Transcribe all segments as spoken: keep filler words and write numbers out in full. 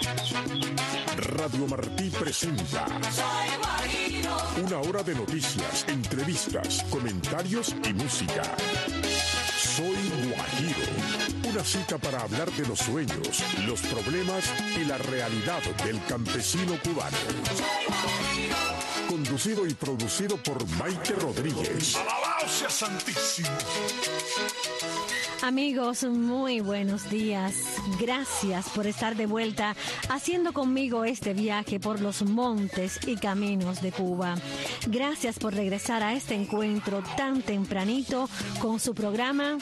Radio Martí presenta una hora de noticias, entrevistas, comentarios y música. Soy Guajiro, una cita para hablar de los sueños, los problemas y la realidad del campesino cubano. Conducido y producido por Maite Rodríguez. ¡Alabado sea Santísimo! Amigos, muy buenos días. Gracias por estar de vuelta haciendo conmigo este viaje por los montes y caminos de Cuba. Gracias por regresar a este encuentro tan tempranito con su programa.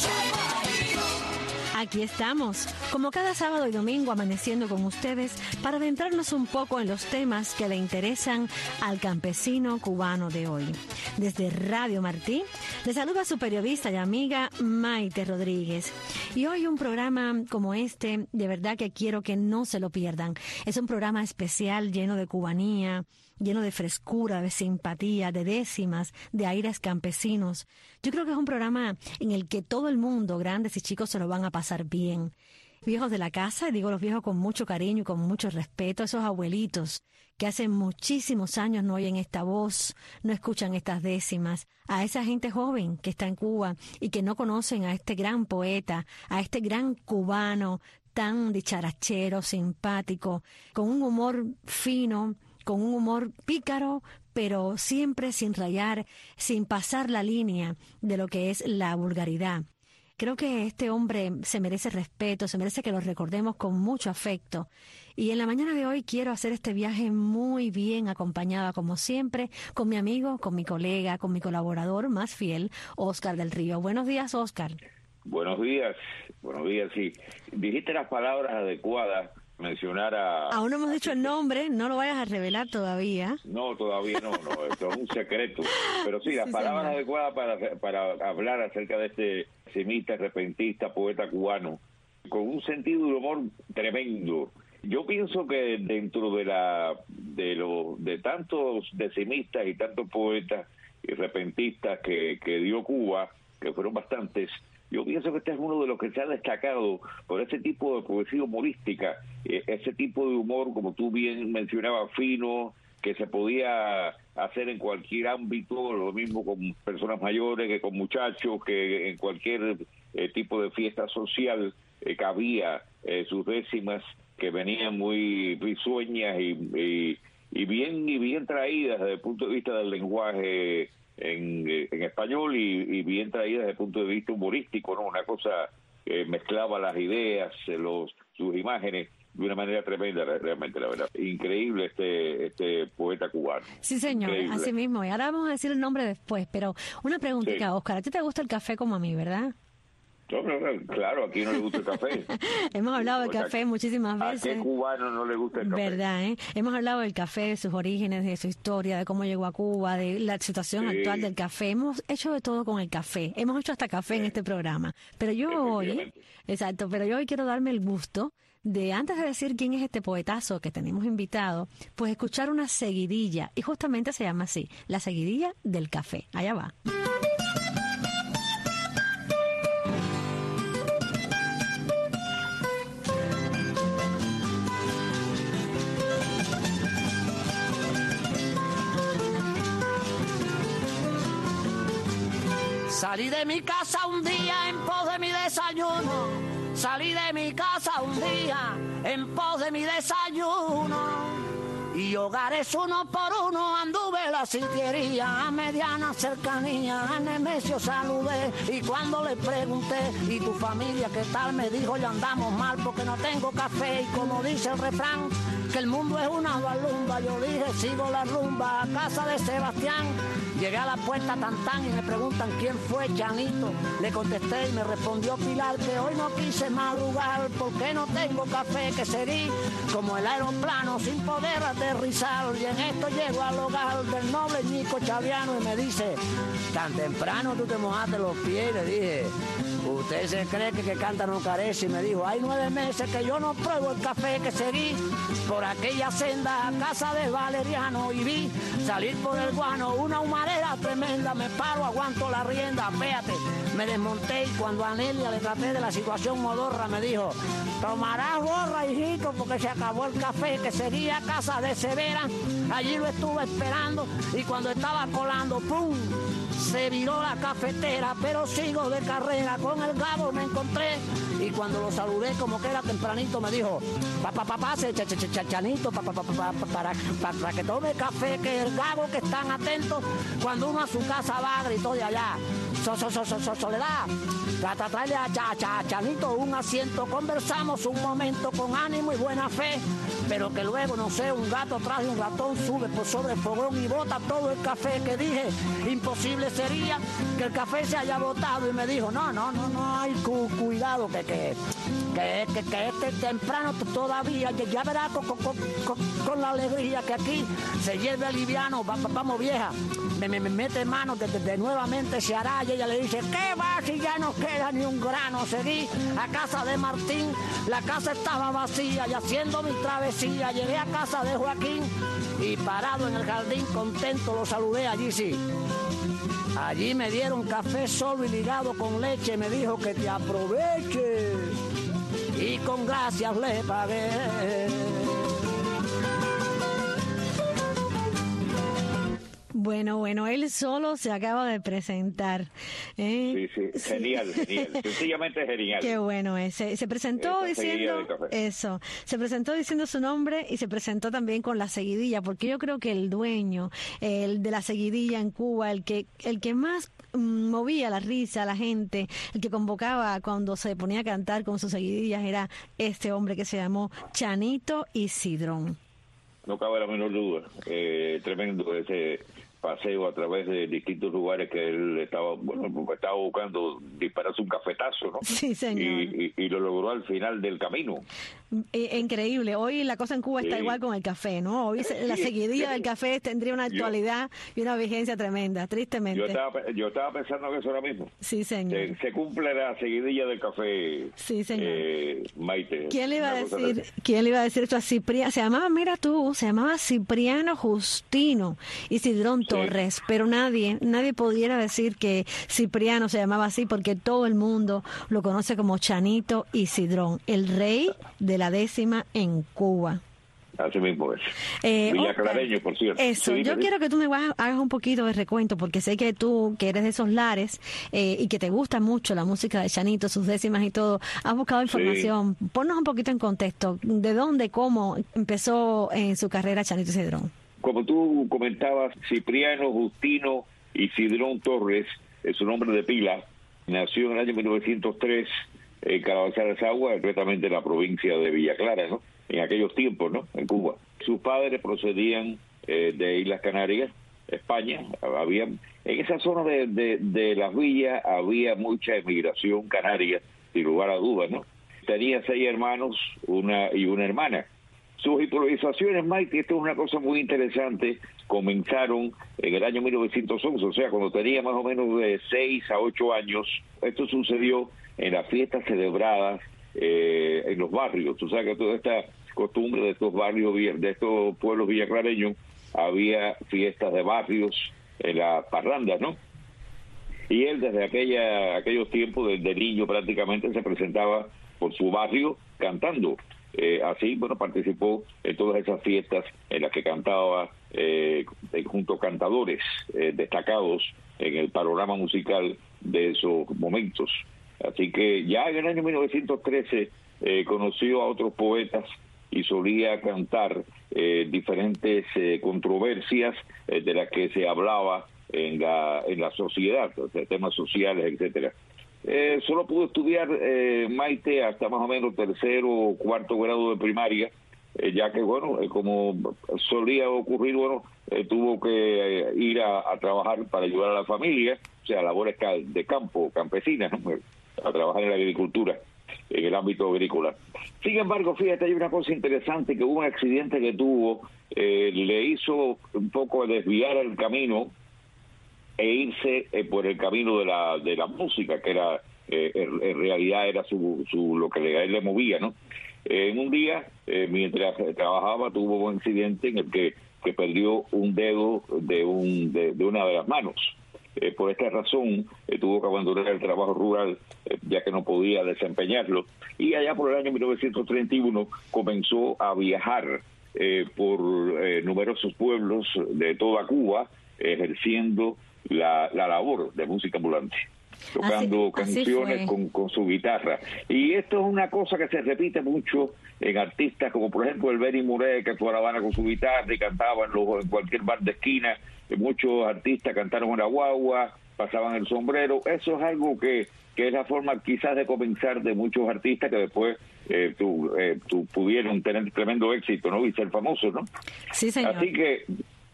Aquí estamos, como cada sábado y domingo, amaneciendo con ustedes para adentrarnos un poco en los temas que le interesan al campesino cubano de hoy. Desde Radio Martí, le saluda su periodista y amiga Maite Rodríguez. Y hoy un programa como este, de verdad que quiero que no se lo pierdan. Es un programa especial lleno de cubanía, lleno de frescura, de simpatía, de décimas, de aires campesinos. Yo creo que es un programa en el que todo el mundo, grandes y chicos, se lo van a pasar bien. Viejos de la casa, y digo los viejos con mucho cariño y con mucho respeto, esos abuelitos que hace muchísimos años no oyen esta voz, no escuchan estas décimas, a esa gente joven que está en Cuba y que no conocen a este gran poeta, a este gran cubano tan dicharachero, simpático, con un humor fino, con un humor pícaro, pero siempre sin rayar, sin pasar la línea de lo que es la vulgaridad. Creo que este hombre se merece respeto, se merece que lo recordemos con mucho afecto. Y en la mañana de hoy quiero hacer este viaje muy bien acompañada, como siempre, con mi amigo, con mi colega, con mi colaborador más fiel, Óscar del Río. Buenos días, Óscar. Buenos días, buenos días, sí. Dijiste las palabras adecuadas. Mencionar a... Aún no hemos a, dicho el nombre, no lo vayas a revelar todavía. No, todavía no, no, esto es un secreto. Pero sí, las sí, palabras señor. adecuadas para, para hablar acerca de este semita, repentista, poeta cubano, con un sentido de humor tremendo. Yo pienso que dentro de la de los de tantos decimistas y tantos poetas y repentistas que, que dio Cuba, que fueron bastantes, yo pienso que este es uno de los que se ha destacado por ese tipo de poesía humorística, eh, ese tipo de humor, como tú bien mencionabas, fino, que se podía hacer en cualquier ámbito, lo mismo con personas mayores que con muchachos, que en cualquier eh, tipo de fiesta social eh, cabía eh, sus décimas que venían muy risueñas y, y, y bien y bien traídas desde el punto de vista del lenguaje En, en español y, y bien traída desde el punto de vista humorístico, ¿no? Una cosa que mezclaba las ideas, los sus imágenes de una manera tremenda, realmente, la verdad. Increíble este este poeta cubano. Sí, señor, increíble. Así mismo. Y ahora vamos a decir el nombre después, pero una preguntita, sí. Óscar, ¿a ti te gusta el café como a mí, verdad? No, no, no, claro, aquí no le gusta el café. Hemos hablado del café muchísimas veces. ¿A qué cubano no le gusta el café? ¿Verdad, eh? Hemos hablado del café, de sus orígenes, de su historia, de cómo llegó a Cuba, de la situación sí. actual del café. Hemos hecho de todo con el café. Hemos hecho hasta café sí. en este programa. Pero yo hoy, exacto, pero yo hoy quiero darme el gusto de, antes de decir quién es este poetazo que tenemos invitado, pues escuchar una seguidilla. Y justamente se llama así, la seguidilla del café. Allá va. Salí de mi casa un día en pos de mi desayuno. Salí de mi casa un día en pos de mi desayuno. Y hogares uno por uno anduve la sitiería, a mediana cercanía, a Nemesio saludé. Y cuando le pregunté, ¿y tu familia qué tal? Me dijo, ya andamos mal porque no tengo café. Y como dice el refrán, que el mundo es una balumba, yo dije, sigo la rumba a casa de Sebastián. Llegué a la puerta tan tan y me preguntan quién fue Chanito. Le contesté y me respondió Pilar que hoy no quise madrugar porque no tengo café, que serí como el aeroplano sin poder aterrizar. Y en esto llego al hogar del noble Nico Chaviano y me dice, tan temprano tú te mojaste los pies. Y le dije, ¿usted se cree que que canta no carece? Y me dijo, hay nueve meses que yo no pruebo el café, que serí por aquella senda a casa de Valeriano y vi salir por el guano una humareda tremenda. Me paro, aguanto la rienda, véate, Me desmonté y cuando a Nelia le traté de la situación modorra me dijo, tomarás borra, hijito, porque se acabó el café, que sería casa de Severa. Allí lo estuve esperando y cuando estaba colando, ¡pum!, se viró la cafetera, pero sigo de carrera, con el Gabo me encontré y cuando lo saludé como que era tempranito me dijo, papá, papá, chanito, papá, papá, para, para que tome café, que el Gabo que están atentos, cuando uno a su casa va, gritó de allá, so, so, so, so, so, Soledad, trata traerle a cha, cha, Chanito un asiento, conversamos un momento con ánimo y buena fe, pero que luego, no sé, un gato traje un ratón, sube por sobre el fogón y bota todo el café, que dije, imposible sería que el café se haya botado y me dijo, no, no, no, no, hay cu cuidado, que que, que, que, que este temprano todavía, ya, ya verás con, con, con, con la alegría que aquí se lleve aliviano, va, vamos vieja, me, me, me mete mano, de, de, de nuevamente se hará y ella le dice, ¿qué va si ya no queda ni un grano? Seguí a casa de Martín, la casa estaba vacía y haciendo mi travesía, llegué a casa de Joaquín y parado en el jardín contento lo saludé, allí sí. Allí me dieron café solo y ligado con leche, me dijo que te aproveche y con gracias le pagué. Bueno, bueno, él solo se acaba de presentar. ¿eh? Sí, sí, genial, genial, sencillamente genial. Qué bueno ese. Se presentó Esa diciendo eso, se presentó diciendo su nombre y se presentó también con la seguidilla, porque yo creo que el dueño, el de la seguidilla en Cuba, el que, el que más mm, movía la risa a la gente, el que convocaba cuando se ponía a cantar con sus seguidillas era este hombre que se llamó Chanito y Cidrón. No cabe la menor duda, eh, tremendo ese paseo a través de distintos lugares que él estaba, bueno, estaba buscando dispararse un cafetazo, ¿no? Sí, señor. Y, y, y lo logró al final del camino. Eh, increíble. Hoy la cosa en Cuba está sí. igual con el café, ¿no? Hoy se, la seguidilla yo, del café tendría una actualidad yo, y una vigencia tremenda, tristemente. Yo estaba, yo estaba pensando en eso ahora mismo. Sí, señor. Se, se cumple la seguidilla del café, sí, señor. Eh, Maite. ¿Quién le iba a decir? ¿Quién le iba a decir esto a Cipriano? Se llamaba, mira tú, se llamaba Cipriano Justino y Cidrón sí. Torres, pero nadie, nadie pudiera decir que Cipriano se llamaba así porque todo el mundo lo conoce como Chanito y Cidrón, el rey de la décima en Cuba. Así mismo es. Eh, Villaclareño, por cierto. Eso, sí, yo sí. quiero que tú me hagas un poquito de recuento, porque sé que tú, que eres de esos lares eh, y que te gusta mucho la música de Chanito, sus décimas y todo, has buscado información. Sí. Ponnos un poquito en contexto, ¿de dónde, cómo empezó en su carrera Chanito Cidrón? Como tú comentabas, Cipriano Justino y Cidrón Torres, es su nombre de pila, nació en el año mil novecientos tres en Calabazar de Sagua, concretamente en la provincia de Villa Clara, ¿no? En aquellos tiempos, ¿no? En Cuba. Sus padres procedían eh, de Islas Canarias, España. Había, en esa zona de, de, de las villas había mucha emigración canaria, sin lugar a dudas, ¿no? Tenía seis hermanos una y una hermana. Sus improvisaciones, Mike, esto es una cosa muy interesante, comenzaron en el año mil novecientos once, o sea, cuando tenía más o menos de seis a ocho años. Esto sucedió en las fiestas celebradas eh, en los barrios. Tú sabes que toda esta costumbre de estos barrios, de estos pueblos villaclareños, había fiestas de barrios en las parrandas, ¿no? Y él desde aquella aquellos tiempos, desde niño prácticamente, se presentaba por su barrio cantando. Eh, así, bueno, participó en todas esas fiestas en las que cantaba eh, junto a cantadores eh, destacados en el panorama musical de esos momentos. Así que ya en el año mil novecientos trece eh, conoció a otros poetas y solía cantar eh, diferentes eh, controversias eh, de las que se hablaba en la en la sociedad, o sea, temas sociales, etcétera. Eh, solo pudo estudiar eh, Maite hasta más o menos tercero o cuarto grado de primaria, eh, ya que, bueno, eh, como solía ocurrir, bueno, eh, tuvo que eh, ir a, a trabajar para ayudar a la familia, o sea, labores de campo, campesinas, ¿no? A trabajar en la agricultura, en el ámbito agrícola. Sin embargo, fíjate, hay una cosa interesante, que hubo un accidente que tuvo, eh, le hizo un poco desviar el camino e irse eh, por el camino de la de la música, que era eh, en, en realidad era su, su lo que le, a él le movía, ¿no? Eh, en un día, eh, mientras trabajaba, tuvo un accidente en el que, que perdió un dedo de un de, de una de las manos. eh, por esta razón eh, tuvo que abandonar el trabajo rural, eh, ya que no podía desempeñarlo. Y allá por el año mil novecientos treinta y uno comenzó a viajar eh, por eh, numerosos pueblos de toda Cuba, ejerciendo la, la labor de música ambulante, tocando así, canciones así con, con su guitarra. Y esto es una cosa que se repite mucho en artistas como por ejemplo el Benny Moré, que fue a La Habana con su guitarra y cantaba en, los, en cualquier bar de esquina. Muchos artistas cantaron en la guagua, pasaban el sombrero. Eso es algo que, que es la forma quizás de comenzar de muchos artistas que después eh, tu, eh, tu pudieron tener tremendo éxito, ¿no? Y ser famosos, ¿no? Sí, señor. Así que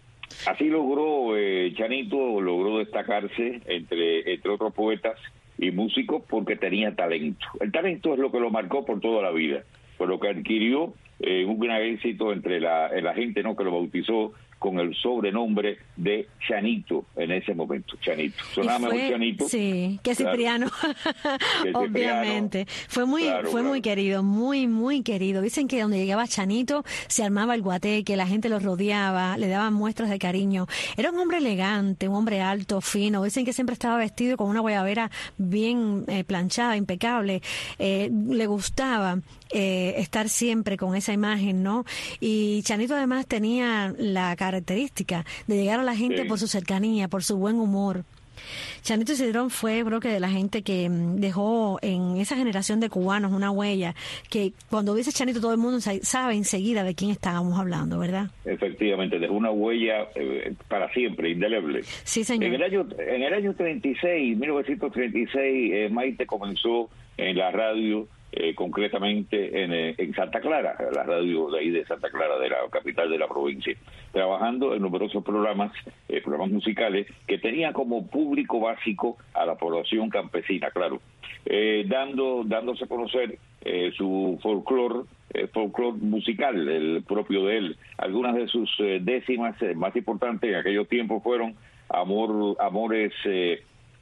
así logró eh, Chanito, logró destacarse entre, entre otros poetas y músicos porque tenía talento. El talento es lo que lo marcó por toda la vida, por lo que adquirió eh, un gran éxito entre la, la gente, ¿no?, que lo bautizó con el sobrenombre de Chanito en ese momento. Chanito. Sonaba mejor Chanito. Sí, que Cipriano. Claro. Que Obviamente. Cipriano. Fue muy claro, fue claro. muy querido, muy, muy querido. Dicen que donde llegaba Chanito se armaba el guateque, la gente lo rodeaba, le daban muestras de cariño. Era un hombre elegante, un hombre alto, fino. Dicen que siempre estaba vestido con una guayabera bien eh, planchada, impecable. Eh, le gustaba eh, estar siempre con esa imagen, ¿no? Y Chanito además tenía la característica de llegar a la gente sí. por su cercanía, por su buen humor. Chanito Cidrón fue, creo que de la gente que dejó en esa generación de cubanos una huella que cuando dice Chanito todo el mundo sabe enseguida de quién estábamos hablando, ¿verdad? Efectivamente, dejó una huella eh, para siempre, indeleble. Sí, señor. En el año, en el año treinta y seis, mil novecientos treinta y seis, eh, Maite comenzó en la radio, Eh, concretamente en, eh, en Santa Clara, la radio de ahí de Santa Clara, de la capital de la provincia, trabajando en numerosos programas, eh, programas musicales que tenían como público básico a la población campesina, claro, eh, dando dándose a conocer eh, su folclore, eh, folclore musical, el propio de él. Algunas de sus eh, décimas eh, más importantes en aquellos tiempos fueron Amor, Amores eh,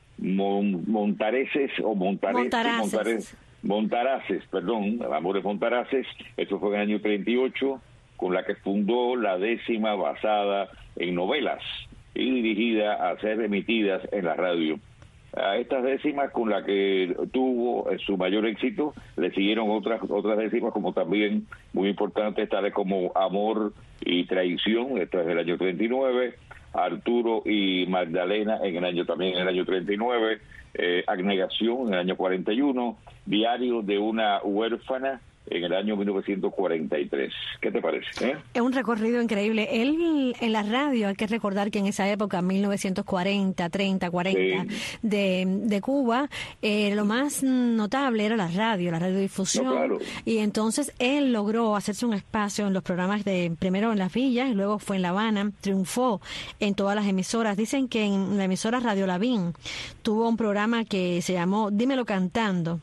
mon, Montareses o Montareses, Montaraces. Montareses Montaraces, perdón, Amores Montaraces, esto fue en el año treinta y ocho, con la que fundó la décima basada en novelas y dirigida a ser emitidas en la radio. A estas décimas, con la que tuvo su mayor éxito, le siguieron otras otras décimas como también muy importantes, tales como Amor y Traición, esto es del año treinta y nueve, Arturo y Magdalena en el año también en el año treinta y nueve, eh, Abnegación en el año cuarenta y uno, Diario de una huérfana en el año mil novecientos cuarenta y tres. ¿Qué te parece? ¿Eh? Es un recorrido increíble. Él en la radio, hay que recordar que en esa época, mil novecientos cuarenta, treinta, cuarenta, sí. de, de Cuba, eh, lo más notable era la radio, la radiodifusión. No, claro. Y entonces él logró hacerse un espacio en los programas de, primero en las villas, y luego fue en La Habana, triunfó en todas las emisoras. Dicen que en la emisora Radio Lavín tuvo un programa que se llamó Dímelo Cantando.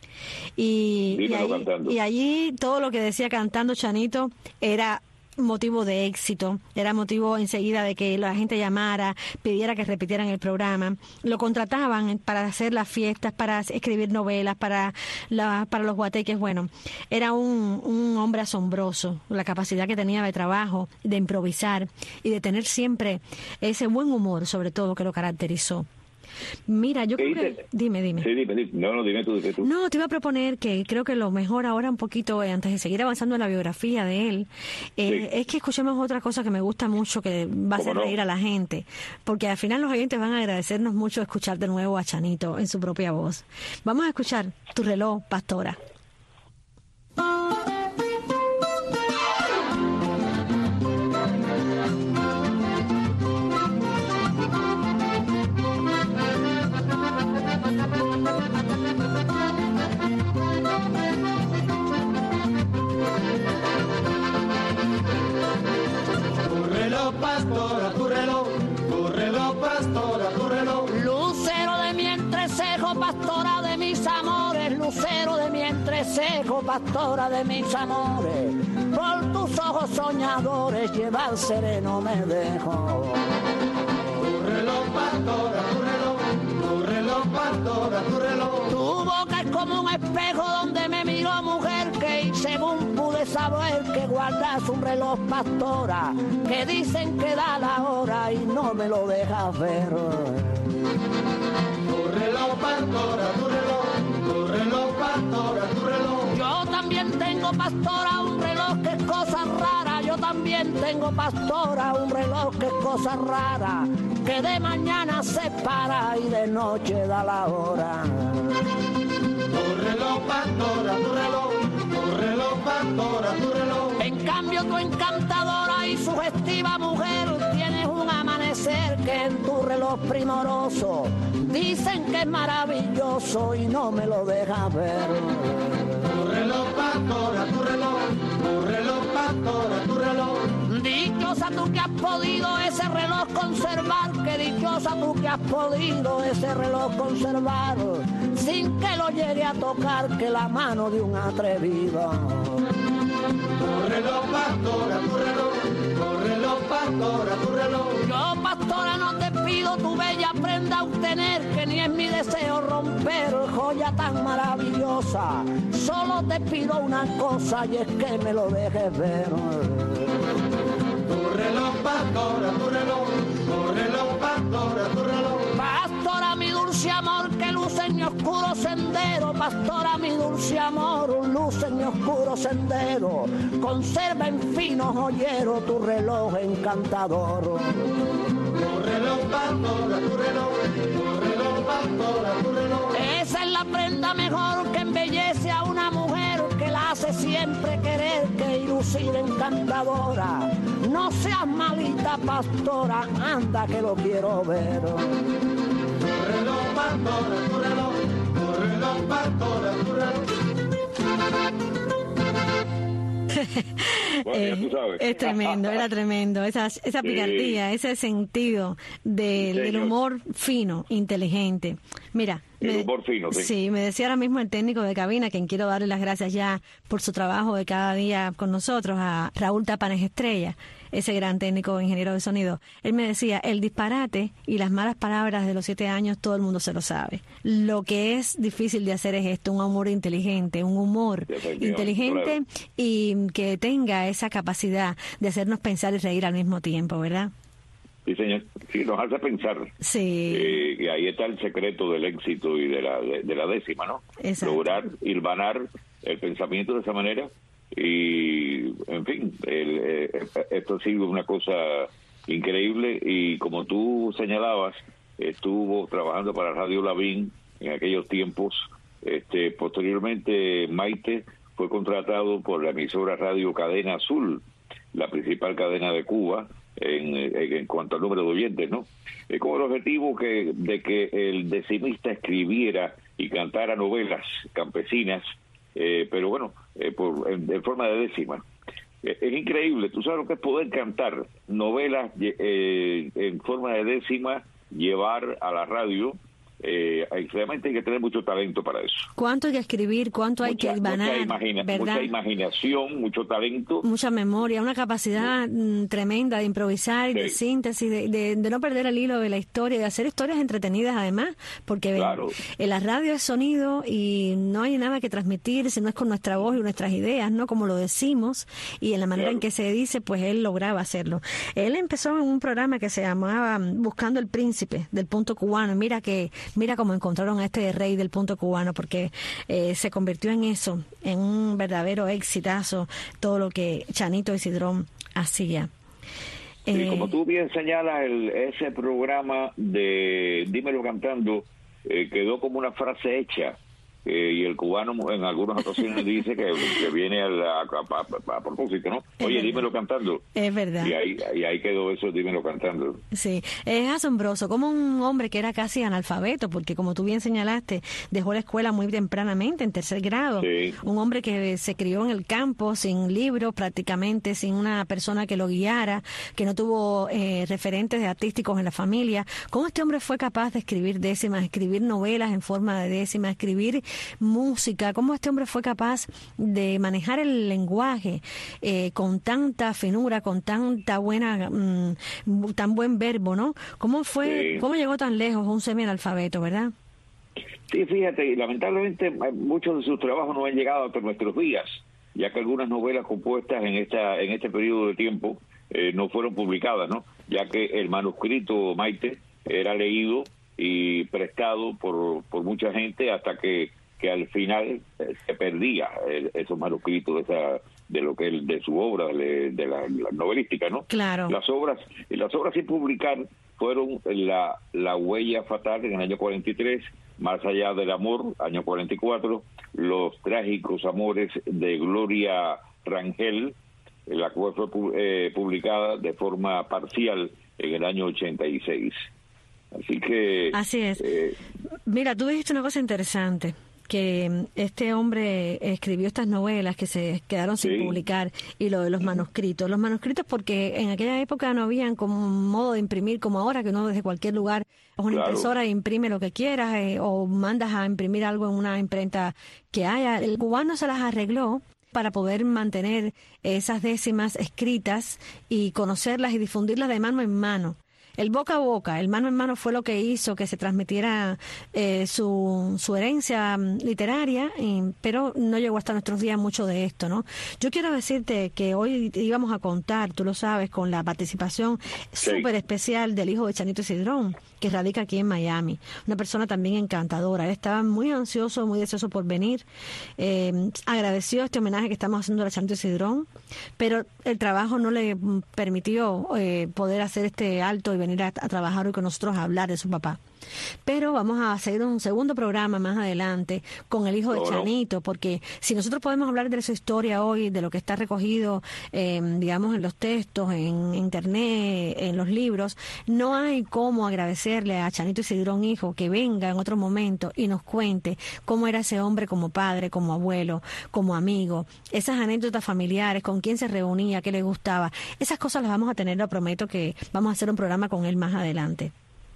Y, y, allí, y allí todo lo que decía cantando Chanito era motivo de éxito, era motivo enseguida de que la gente llamara, pidiera que repitieran el programa. Lo contrataban para hacer las fiestas, para escribir novelas, para la, para los guateques. Bueno, era un, un hombre asombroso, la capacidad que tenía de trabajo, de improvisar y de tener siempre ese buen humor, sobre todo, que lo caracterizó. Mira, yo creo que... Dime, dime. Sí, dime, dime. No, no, dime tú, dime tú. No, te iba a proponer que creo que lo mejor ahora un poquito, eh, antes de seguir avanzando en la biografía de él, eh, sí. es que escuchemos otra cosa que me gusta mucho, que va a hacer reír no? a la gente, porque al final los oyentes van a agradecernos mucho escuchar de nuevo a Chanito en su propia voz. Vamos a escuchar Tu reloj, Pastora. Pastora, tu reloj, tu reloj, pastora, tu reloj. Lucero de mi entrecejo, pastora de mis amores, lucero de mi entrecejo, pastora de mis amores. Por tus ojos soñadores, llevar sereno me dejo. Tu reloj, pastora, tu reloj, tu reloj, pastora, tu reloj. Tu boca es como un espejo donde me miro, mujer, que según pude saber que guardas un reloj, pastora, que dicen que da la hora y no me lo dejas ver. Tu reloj, pastora, tu reloj, tu reloj, pastora, tu reloj. Yo también tengo, pastora, un reloj que es cosa rara. Yo también tengo, pastora, un reloj que es cosa rara, que de mañana se para y de noche da la hora. Tu reloj, pastora, tu reloj, tu reloj, pastora, tu reloj. En cambio, tu encantadora y sugestiva mujer tienes un amanecer que en tu reloj primoroso dicen que es maravilloso y no me lo dejas ver. Tu reloj, pastora, tu reloj, tu reloj, pastora, tu reloj. Dichosa tú que has podido ese reloj conservar, que dichosa tú que has podido ese reloj conservar, sin que lo llegue a tocar que la mano de un atrevido. Tu reloj, pastora, tu reloj, tu reloj, pastora, tu reloj. Yo, pastora, no te pido tu bella prenda a obtener, que ni es mi deseo romper joya tan maravillosa. Solo te pido una cosa y es que me lo dejes ver. Tu reloj, pastora, tu reloj, tu reloj, pastora, tu reloj. Pastora, mi dulce amor, que luce en mi oscuro sendero. Pastora, mi dulce amor, luce en mi oscuro sendero. Conserva en fino joyero tu reloj encantador. Tu reloj, pastora, tu reloj, tu reloj, pastora, tu reloj. Esa es la prenda mejor que embellece a una mujer, que la hace siempre querer, que ilusión encantadora. No seas malita, pastora, anda que lo quiero ver. Tu reloj, pastora, tu reloj, tu reloj, pastora, tu reloj. Bueno, ya tú sabes. Es tremendo, era tremendo. Esa, esa Sí. picardía, ese sentido del, Sí, del señor. humor fino, inteligente. Mira. El me- humor fino, sí. Sí, me decía ahora mismo el técnico de cabina, quien quiero darle las gracias ya por su trabajo de cada día con nosotros, a Raúl Tapanes Estrella, ese gran técnico ingeniero de sonido. Él me decía, el disparate y las malas palabras de los siete años, todo el mundo se lo sabe. Lo que es difícil de hacer es esto, un humor inteligente, un humor Efectivamente, inteligente claro. y que tenga esa capacidad de hacernos pensar y reír al mismo tiempo, ¿verdad? Sí, señor. Sí, nos hace pensar. Sí. Eh, y ahí está el secreto del éxito y de la, de, de la décima, ¿no? Exacto. Lograr hilvanar el pensamiento de esa manera y, en fin, el, eh, esto ha sido una cosa increíble y como tú señalabas, estuvo trabajando para Radio Lavín en aquellos tiempos. Este, posteriormente, Maite fue contratado por la emisora Radio Cadena Azul, la principal cadena de Cuba, en, en, en cuanto al número de oyentes, ¿no? Eh, con el objetivo que, de que el decimista escribiera y cantara novelas campesinas, eh, pero bueno, eh, por, en, en forma de décima. Eh, es increíble, tú sabes lo que es poder cantar novelas eh, en forma de décima, llevar a la radio. Eh, realmente hay que tener mucho talento para eso. ¿Cuánto hay que escribir? ¿Cuánto hay Mucha, que ganar? mucha, imagina- ¿Verdad? mucha imaginación, mucho talento. Mucha memoria, una capacidad mm, tremenda de improvisar y de Sí. síntesis, de, de, de no perder el hilo de la historia, de hacer historias entretenidas además, porque Claro. en la radio es sonido y no hay nada que transmitir si no es con nuestra voz y nuestras ideas, ¿no? Como lo decimos y en la manera Claro. en que se dice, pues él lograba hacerlo. Él empezó en un programa que se llamaba Buscando el Príncipe del punto cubano. Mira que mira cómo encontraron a este rey del punto cubano, porque eh, se convirtió en eso, en un verdadero exitazo, todo lo que Chanito Isidrón hacía. Y Eh, como tú bien señalas, el, ese programa de Dímelo Cantando eh, quedó como una frase hecha. Eh, y el cubano en algunas ocasiones dice que, que viene a, la- a- a- a propósito, ¿no? Es Oye, verdad. dímelo cantando. Es verdad. Y ahí, y ahí quedó eso, dímelo cantando. Sí, es asombroso, como un hombre que era casi analfabeto, porque como tú bien señalaste, dejó la escuela muy tempranamente, en tercer grado. Sí. Un hombre que se crió en el campo, sin libros prácticamente, sin una persona que lo guiara, que no tuvo eh, referentes artísticos en la familia. ¿Cómo este hombre fue capaz de escribir décimas, escribir novelas en forma de décimas, escribir música? ¿Cómo este hombre fue capaz de manejar el lenguaje eh, con tanta finura, con tanta buena, mm, tan buen verbo, ¿no? ¿Cómo fue, Sí. cómo llegó tan lejos un semianalfabeto, verdad? Sí, fíjate, lamentablemente eh, muchos de sus trabajos no han llegado hasta nuestros días, ya que algunas novelas compuestas en esta en este periodo de tiempo, eh, eh, no fueron publicadas, ¿no? Ya que el manuscrito, Maite, era leído y prestado por, por mucha gente hasta que, que al final eh, se perdía eh, esos manuscritos de, esa, de lo que de su obra, de, de la, la novelística, ¿no? Claro. Las obras, las obras sin publicar fueron la, la Huella Fatal en el año cuarenta y tres, Más allá del amor, año cuarenta y cuatro, Los trágicos amores de Gloria Rangel, la cual fue eh, publicada de forma parcial en el año ochenta y seis. Así que... Así es. Eh, Mira, tú dijiste una cosa interesante, que este hombre escribió estas novelas que se quedaron sin sí. publicar, y lo de los manuscritos. Los manuscritos porque en aquella época no habían como un modo de imprimir como ahora, que uno desde cualquier lugar con una Claro. impresora imprime lo que quieras, eh, o mandas a imprimir algo en una imprenta que haya. El cubano se las arregló para poder mantener esas décimas escritas y conocerlas y difundirlas de mano en mano. El boca a boca, el mano en mano fue lo que hizo que se transmitiera eh, su, su herencia literaria, y, pero no llegó hasta nuestros días mucho de esto, ¿no? Yo quiero decirte que hoy íbamos a contar, tú lo sabes, con la participación Sí. súper especial del hijo de Chanito Cidrón, que radica aquí en Miami. Una persona también encantadora. Él estaba muy ansioso, muy deseoso por venir. Eh, agradeció este homenaje que estamos haciendo a Chanito Cidrón, pero el trabajo no le permitió eh, poder hacer este alto y venir a, a trabajar hoy con nosotros a hablar de su papá. Pero vamos a hacer un segundo programa más adelante con el hijo de Oh, no. Chanito, porque si nosotros podemos hablar de su historia hoy, de lo que está recogido, eh, digamos, en los textos, en internet, en los libros, no hay cómo agradecerle a Chanito Isidrón hijo que venga en otro momento y nos cuente cómo era ese hombre como padre, como abuelo, como amigo, esas anécdotas familiares, con quién se reunía, qué le gustaba. Esas cosas las vamos a tener, lo prometo, que vamos a hacer un programa con él más adelante.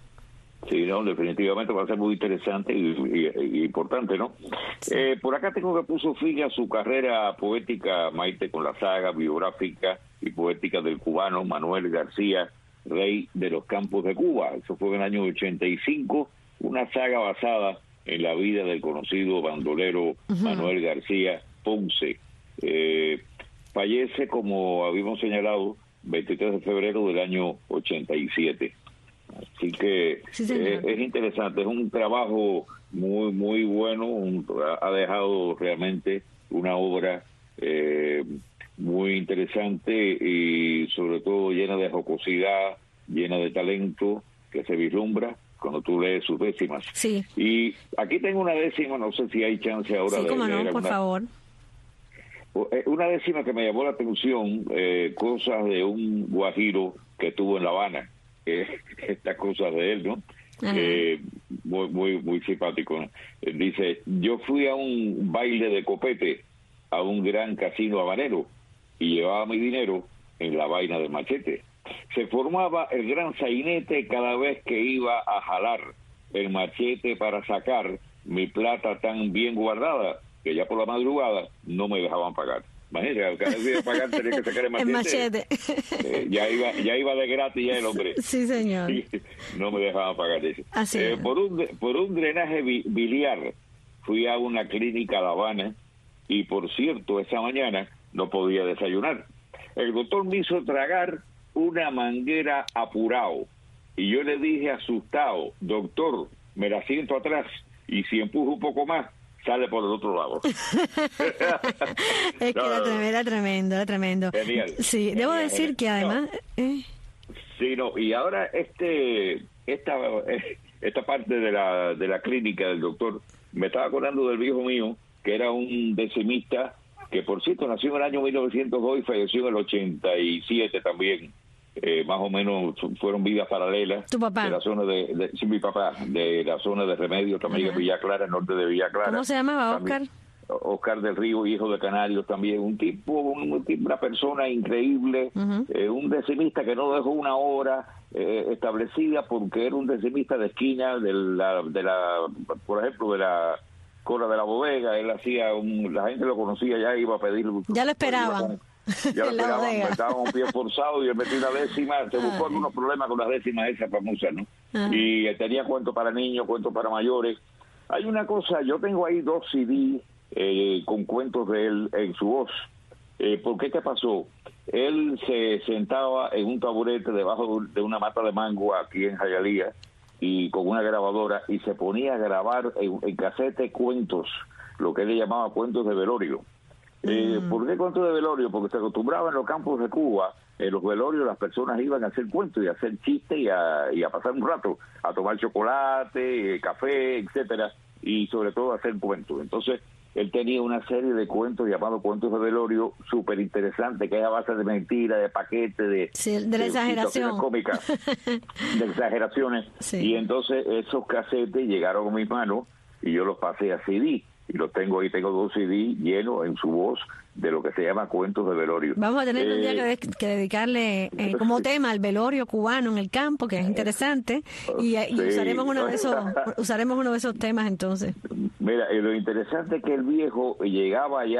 Sí, no, definitivamente va a ser muy interesante y, y, y importante, ¿no? Sí. Eh, por acá tengo que puso fin a su carrera poética Maite con la saga biográfica y poética del cubano Manuel García, rey de los campos de Cuba. Eso fue en el año ochenta y cinco, una saga basada en la vida del conocido bandolero uh-huh. Manuel García Ponce. Eh, fallece, como habíamos señalado, veintitrés de febrero del año ochenta y siete. Así que sí, eh, es interesante, es un trabajo muy muy bueno, un, ha dejado realmente una obra eh, muy interesante y sobre todo llena de jocosidad, llena de talento que se vislumbra cuando tú lees sus décimas. Sí. Y aquí tengo una décima, no sé si hay chance ahora sí, de cómo leer no, por alguna, favor. Una décima que me llamó la atención, eh, cosas de un guajiro que estuvo en La Habana. Eh, estas cosas de él, ¿no? Eh, muy, muy, muy simpático, ¿no? Eh, dice, yo fui a un baile de copete a un gran casino habanero y llevaba mi dinero en la vaina del machete. Se formaba el gran sainete cada vez que iba a jalar el machete para sacar mi plata tan bien guardada que ya por la madrugada no me dejaban pagar. Imagínate, cada vez que iba a pagar tenía que sacar el machete. El machete. Eh, ya iba ya iba de gratis ya el hombre. Sí, señor. Sí, no me dejaban pagar eso. Así eh, es. por un por un drenaje bi biliar fui a una clínica a La Habana y, por cierto, esa mañana no podía desayunar. El doctor me hizo tragar una manguera apurado y yo le dije asustado, doctor, me la siento atrás y si empujo un poco más sale por el otro lado. Es que no, era, tremendo, era tremendo, era tremendo. Genial. Sí, genial, debo decir genial. que además... No. Eh. Sí, no, y ahora este esta esta parte de la de la clínica del doctor, me estaba acordando del viejo mío, que era un decimista, que por cierto nació en el año mil novecientos dos y falleció en el ochenta y siete también. Eh, más o menos fueron vidas paralelas. ¿Tu papá? De la zona de, de sí, mi papá, de la zona de Remedios, también en Villa Clara, norte de Villa Clara. ¿Cómo se llamaba, Oscar? Oscar del Río, hijo de Canarios también, un tipo, un, una persona increíble, uh-huh. eh, un decimista que no dejó una hora eh, establecida porque era un decimista de esquina de la, de la, por ejemplo, de la cola de la bodega. Él hacía un, la gente lo conocía, ya iba a pedir. Ya lo esperaban. Ya lo esperaban, estaba un pie forzado y él metió una décima, se buscó Ay. algunos problemas con las décimas esas famosas, ¿no? Ajá. Y tenía cuentos para niños, cuentos para mayores. Hay una cosa, yo tengo ahí dos C D eh, con cuentos de él en su voz. Eh, ¿Por qué? ¿Qué pasó? Él se sentaba en un taburete debajo de una mata de mango aquí en Hialeah y con una grabadora y se ponía a grabar en, en casete cuentos, lo que él llamaba cuentos de velorio. Mm. Eh, ¿Por qué cuentos de velorio? Porque se acostumbraba en los campos de Cuba, en los velorios las personas iban a hacer cuentos y a hacer chistes y a, y a pasar un rato, a tomar chocolate, eh, café, etcétera, y sobre todo a hacer cuentos. Entonces, él tenía una serie de cuentos llamados cuentos de velorio, súper interesante, que es a base de mentiras, de paquetes, de, sí, de la de exageración cómicas, de exageraciones. Sí. Y entonces esos casetes llegaron a mis manos y yo los pasé a C D. Y los tengo ahí, tengo dos C D llenos en su voz de lo que se llama cuentos de velorio. Vamos a tener eh, un día que, que dedicarle eh, como tema al velorio cubano en el campo, que es interesante, y, y sí. usaremos uno de esos usaremos uno de esos temas entonces. Mira, y lo interesante es que el viejo llegaba ya,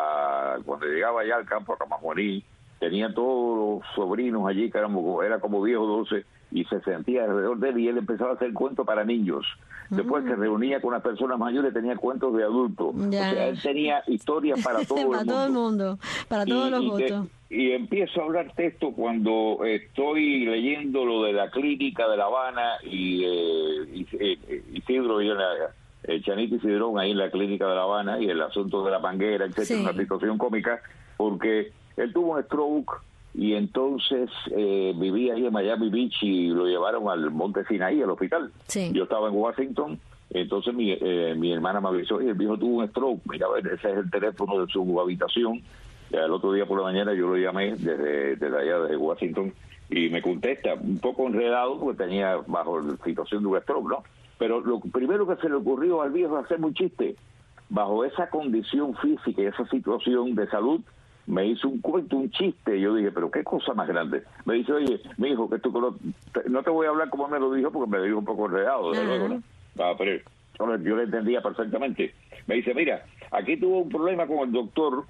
a, cuando llegaba ya al campo a Camajuaní, tenía todos los sobrinos allí, que éramos, era como viejo doce, y se sentía alrededor de él, y él empezaba a hacer cuentos para niños. Después mm. se reunía con las personas mayores, tenía cuentos de adultos. Ya. O sea, él tenía historias para todo el mundo. Para todo el mundo, para y, todos los y gustos. Que, y empiezo a hablar texto cuando estoy leyendo lo de la clínica de La Habana y eh, eh, Isidro y la, eh, Chanito y Cidrón ahí en la clínica de La Habana y el asunto de la panguera, etcétera, sí. Una situación cómica, porque él tuvo un stroke y entonces eh, vivía ahí en Miami Beach y lo llevaron al Monte Sinaí, al hospital. Sí. Yo estaba en Washington, entonces mi, eh, mi hermana me avisó, y el viejo tuvo un stroke, mira, a ver, ese es el teléfono de su habitación. Ya el otro día por la mañana yo lo llamé desde, desde allá, desde Washington, y me contesta, un poco enredado, porque tenía bajo la situación de un stroke, ¿no? Pero lo primero que se le ocurrió al viejo es hacerme un chiste. Bajo esa condición física y esa situación de salud, me hizo un cuento, un chiste, y yo dije, pero qué cosa más grande. Me dice, oye, mi hijo, que tú no te, no te voy a hablar como me lo dijo, porque me lo dijo un poco enredado, desde uh-huh. luego, ¿no? Ah, pero yo le entendía perfectamente. Me dice, mira, aquí tuve un problema con el doctor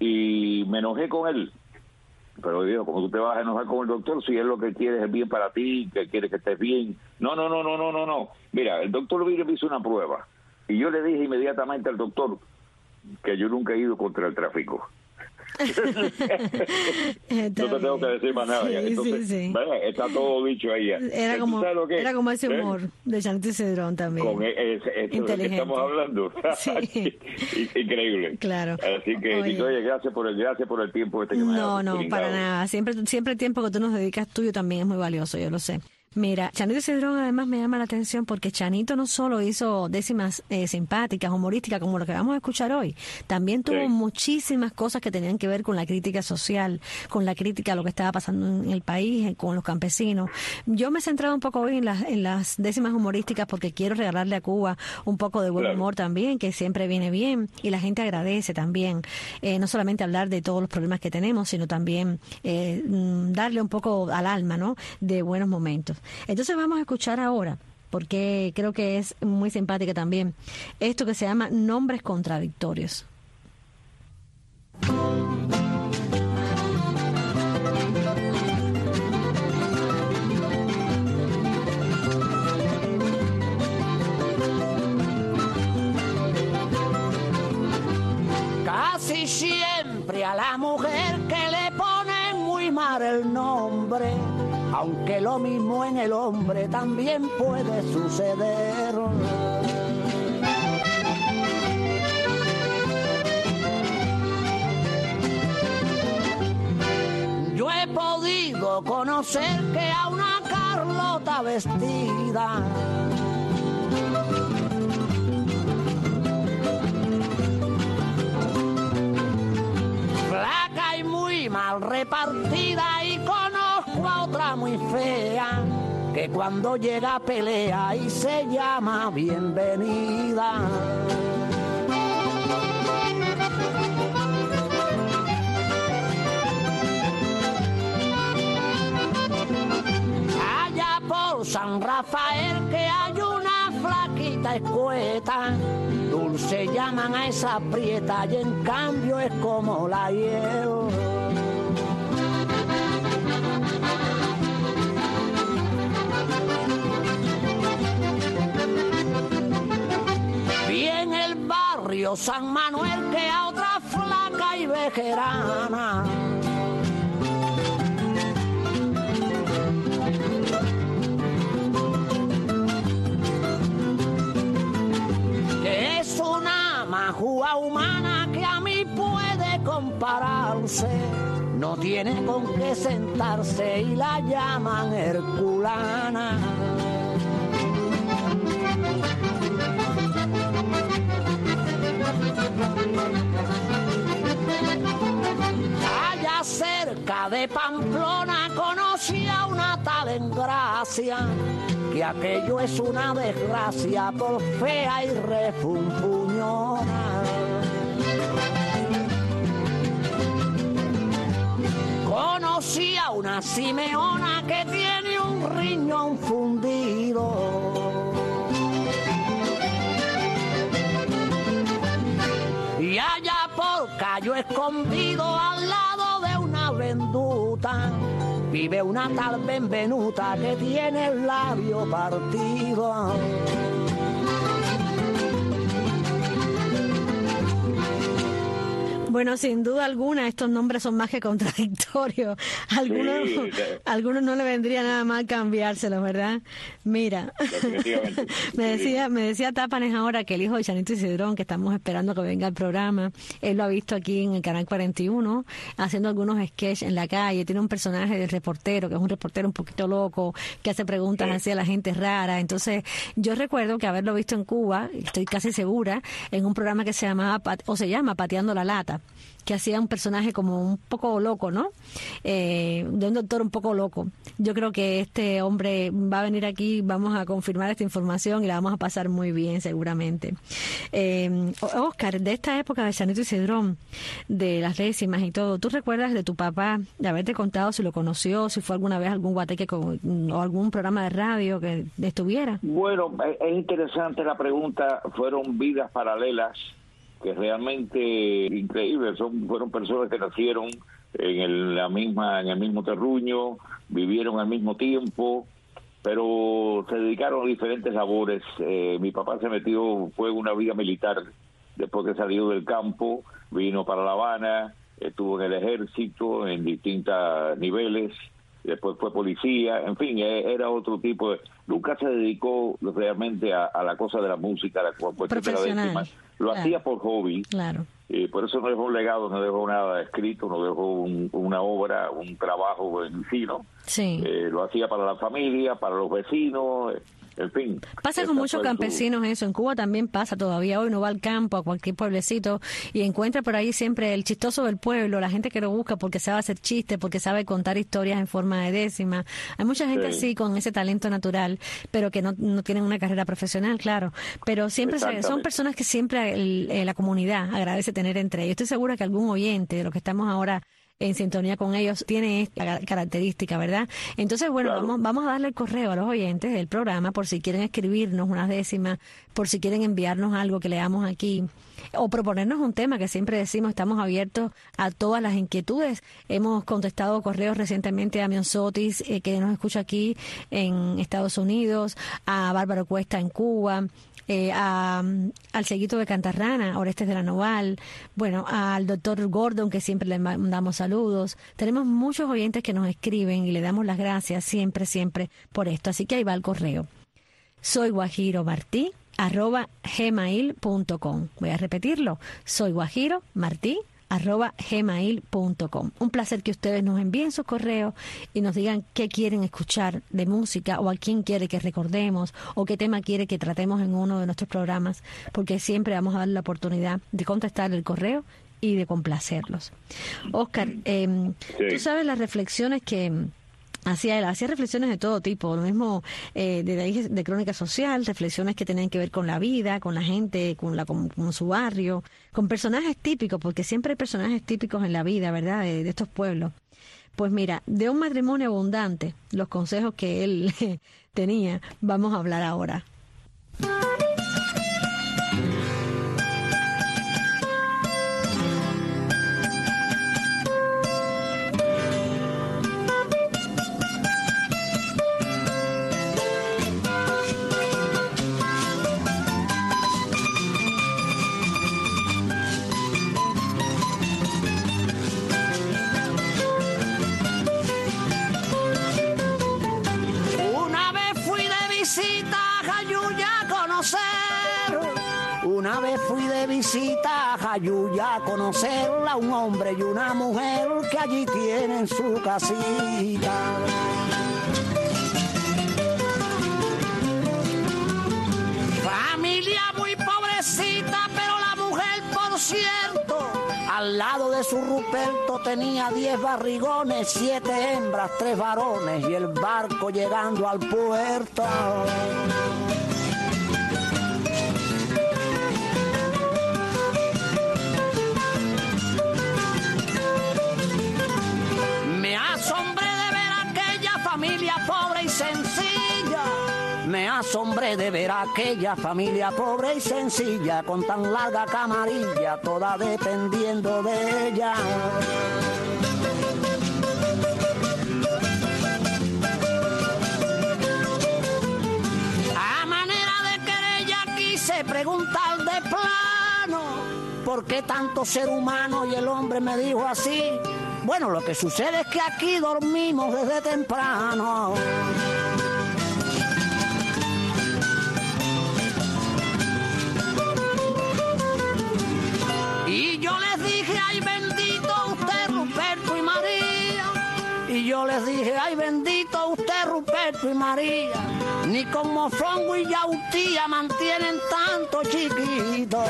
y me enojé con él. Pero digo, ¿cómo tú te vas a enojar con el doctor si él lo que quiere es bien para ti, que quiere que estés bien? No, no, no, no, no, no, no. Mira, el doctor vino y me hizo una prueba. Y yo le dije inmediatamente al doctor que yo nunca he ido contra el tráfico. No te tengo que decir más nada. Sí, Entonces, sí, sí. ¿verdad? Está todo dicho ahí. Era como, era como ese humor ¿Eh? de Chanito y Cidrón también. Con ese, ese, eso que estamos hablando. Sí. Increíble. Claro. Así que, oye, oye gracias por el gracias por el tiempo este que me No, no, brindado. Para nada. Siempre, siempre el tiempo que tú nos dedicas tuyo también es muy valioso, yo lo sé. Mira, Chanito y Cidrón además me llama la atención porque Chanito no solo hizo décimas eh, simpáticas, humorísticas, como lo que vamos a escuchar hoy, también tuvo sí. muchísimas cosas que tenían que ver con la crítica social, con la crítica a lo que estaba pasando en el país, con los campesinos. Yo me he centrado un poco hoy en las, en las décimas humorísticas porque quiero regalarle a Cuba un poco de buen claro. humor también, que siempre viene bien, y la gente agradece también, eh, no solamente hablar de todos los problemas que tenemos, sino también eh, darle un poco al alma, ¿no?, de buenos momentos. Entonces vamos a escuchar ahora, porque creo que es muy simpática también, esto que se llama Nombres Contradictorios. Casi siempre a la mujer que le pone muy mal el nombre, aunque lo mismo en el hombre también puede suceder. Yo he podido conocer que a una Carlota vestida flaca y muy mal repartida, y conozco a otra muy fea que cuando llega pelea y se llama Bienvenida. Allá por San Rafael que hay una flaquita escueta, dulce llaman a esa prieta y en cambio es como la hiel. Vi en el barrio San Manuel que a otra flaca y vejerana jua humana que a mí puede compararse. No tiene con qué sentarse y la llaman herculana. Allá cerca de Pamplona conocí a una tal Engracia, que aquello es una desgracia por fea y refunfuñona. Conocí a una Simeona que tiene un riñón fundido. Y allá por Cayo Escondido, al lado de una venduta, vive una tal Benvenuta que tiene el labio partido. Bueno, sin duda alguna, estos nombres son más que contradictorios. Algunos, sí, algunos no le vendría nada mal cambiárselos, ¿verdad? Mira, me decía me decía Tápanes ahora que el hijo de Chanito Isidrón, que estamos esperando que venga al programa, él lo ha visto aquí en el Canal cuarenta y uno, haciendo algunos sketches en la calle. Tiene un personaje del reportero, que es un reportero un poquito loco, que hace preguntas sí. hacia la gente rara. Entonces, yo recuerdo que haberlo visto en Cuba, estoy casi segura, en un programa que se llamaba, o se llama Pateando la Lata, que hacía un personaje como un poco loco, ¿no? Eh, de un doctor un poco loco. Yo creo que este hombre va a venir aquí, vamos a confirmar esta información y la vamos a pasar muy bien seguramente. Eh, Oscar, de esta época de Chanito y Cedrón, de las décimas y todo, ¿tú recuerdas de tu papá, de haberte contado si lo conoció, si fue alguna vez algún guateque con, o algún programa de radio que estuviera? Bueno, es interesante la pregunta. Fueron vidas paralelas que realmente increíbles. Son fueron personas que nacieron en el, la misma en el mismo terruño, vivieron al mismo tiempo, pero se dedicaron a diferentes labores. Eh, mi papá se metió, fue una vida militar después que salió del campo, vino para La Habana, estuvo en el ejército en distintos niveles, después fue policía, en fin, era otro tipo de... Nunca se dedicó realmente a, a la cosa de la música, a la cuestión de la décima. Lo claro. hacía por hobby, claro. y por eso no dejó un legado, no dejó nada escrito, no dejó un, una obra, un trabajo en sí, ¿no? Sí. Eh, lo hacía para la familia, para los vecinos, en fin. Pasa con muchos campesinos eso, en Cuba también pasa todavía. Hoy uno va al campo, a cualquier pueblecito, y encuentra por ahí siempre el chistoso del pueblo, la gente que lo busca porque sabe hacer chistes, porque sabe contar historias en forma de décima. Hay mucha gente sí. así, con ese talento natural, pero que no, no tienen una carrera profesional, claro. Pero siempre se, son personas que siempre el, eh, la comunidad agradece tener entre ellos. Estoy segura que algún oyente de los que estamos ahora en sintonía con ellos tiene esta característica, ¿verdad? Entonces, bueno, claro. vamos vamos a darle el correo a los oyentes del programa por si quieren escribirnos unas décimas, por si quieren enviarnos algo que leamos aquí, o proponernos un tema, que siempre decimos, estamos abiertos a todas las inquietudes. Hemos contestado correos recientemente a Mionsotis, eh, que nos escucha aquí en Estados Unidos, a Bárbaro Cuesta en Cuba, Eh, a, al Seguito de Cantarrana, Orestes de la Noval, bueno, al doctor Gordon, que siempre le mandamos saludos. Tenemos muchos oyentes que nos escriben y le damos las gracias siempre, siempre por esto. Así que ahí va el correo. Soy Guajiro Martí, arroba gmail punto com. Voy a repetirlo. Soy Guajiro Martí, arroba gmail punto com. Un placer que ustedes nos envíen sus correos y nos digan qué quieren escuchar de música, o a quién quiere que recordemos, o qué tema quiere que tratemos en uno de nuestros programas, porque siempre vamos a dar la oportunidad de contestar el correo y de complacerlos. Oscar, eh, sí. tú sabes las reflexiones que hacía él, hacía reflexiones de todo tipo, lo mismo eh, de, de crónica social, reflexiones que tenían que ver con la vida, con la gente, con, la, con, con su barrio, con personajes típicos, porque siempre hay personajes típicos en la vida, ¿verdad?, de, de estos pueblos. Pues mira, de un matrimonio abundante, los consejos que él tenía, vamos a hablar ahora. Una vez fui de visita a Jayuya a conocer una vez fui de visita a Jayuya a conocerla, un hombre y una mujer que allí tienen su casita. Familia muy pobrecita, pero la mujer, por cierto, al lado de su Ruperto tenía diez barrigones, siete hembras, tres varones y el barco llegando al puerto. Me asombré de ver aquella familia pobre y sencilla. Me asombré de ver aquella familia pobre y sencilla, con tan larga camarilla, toda dependiendo de ella. A manera de querella quise preguntar de plano, ¿por qué tanto ser humano? Y el hombre me dijo así: bueno, lo que sucede es que aquí dormimos desde temprano. Y yo les dije, ay bendito usted, Ruperto y María. Y yo les dije, ay bendito usted, Ruperto y María. Ni con mofongo y yautía mantienen tanto chiquito.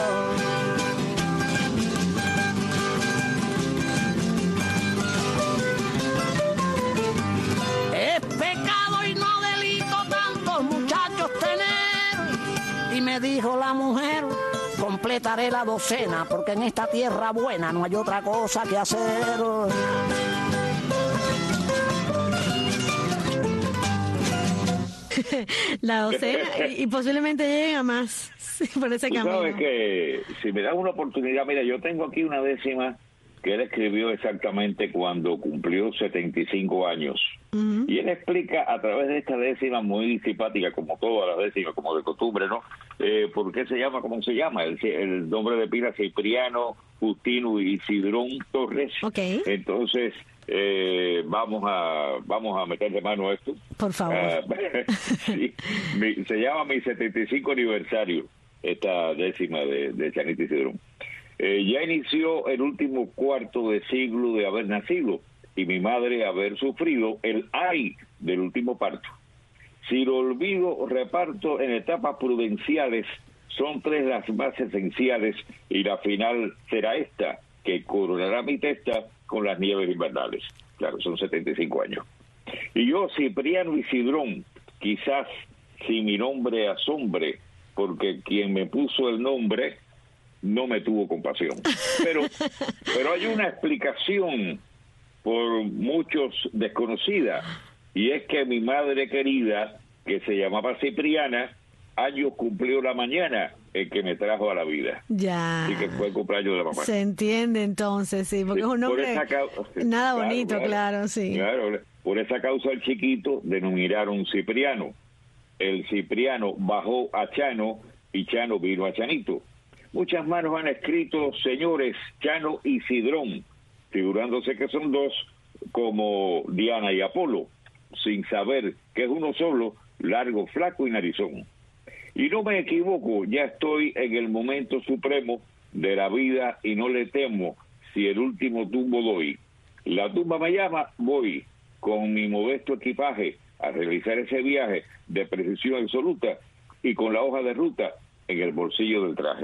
Es pecado y no delito tantos muchachos tener. Y me dijo la mujer, completaré la docena, porque en esta tierra buena no hay otra cosa que hacer. La docena y, y posiblemente lleguen a más, sí, por ese Tú camino. sabes que si me das una oportunidad, mira, yo tengo aquí una décima que él escribió exactamente cuando cumplió setenta y cinco años. Uh-huh. Y él explica a través de esta décima muy simpática, como todas las décimas, como de costumbre, ¿no? Eh, ¿Por qué se llama como se llama? El, el nombre de pila Cipriano Justino Isidrón Torres. Okay. Entonces, eh, vamos a vamos a meterle mano a esto. Por favor. Uh, sí, mi, se llama mi setenta y cinco aniversario, esta décima de, de Chanita Isidrón. Eh, ya inició el último cuarto de siglo de haber nacido y mi madre haber sufrido el ay del último parto. Si lo olvido, reparto en etapas prudenciales, son tres las más esenciales y la final será esta, que coronará mi testa con las nieves invernales. Claro, son setenta y cinco años. Y yo, Cipriano Isidrón, quizás si mi nombre asombre, porque quien me puso el nombre no me tuvo compasión. Pero, pero hay una explicación por muchos desconocida, y es que mi madre querida, que se llamaba Cipriana, años cumplió la mañana el que me trajo a la vida. Ya. Así que fue el cumpleaños de la mamá. Se entiende entonces, sí, porque sí, es un nombre nada claro, bonito, claro, claro, sí. Claro, por esa causa el chiquito denominaron Cipriano. El Cipriano bajó a Chano y Chano vino a Chanito. Muchas manos han escrito señores Chano y Sidrón, figurándose que son dos, como Diana y Apolo, sin saber que es uno solo, largo, flaco y narizón. Y no me equivoco, ya estoy en el momento supremo de la vida y no le temo si el último tumbo doy. La tumba me llama, voy con mi modesto equipaje a realizar ese viaje de precisión absoluta y con la hoja de ruta en el bolsillo del traje.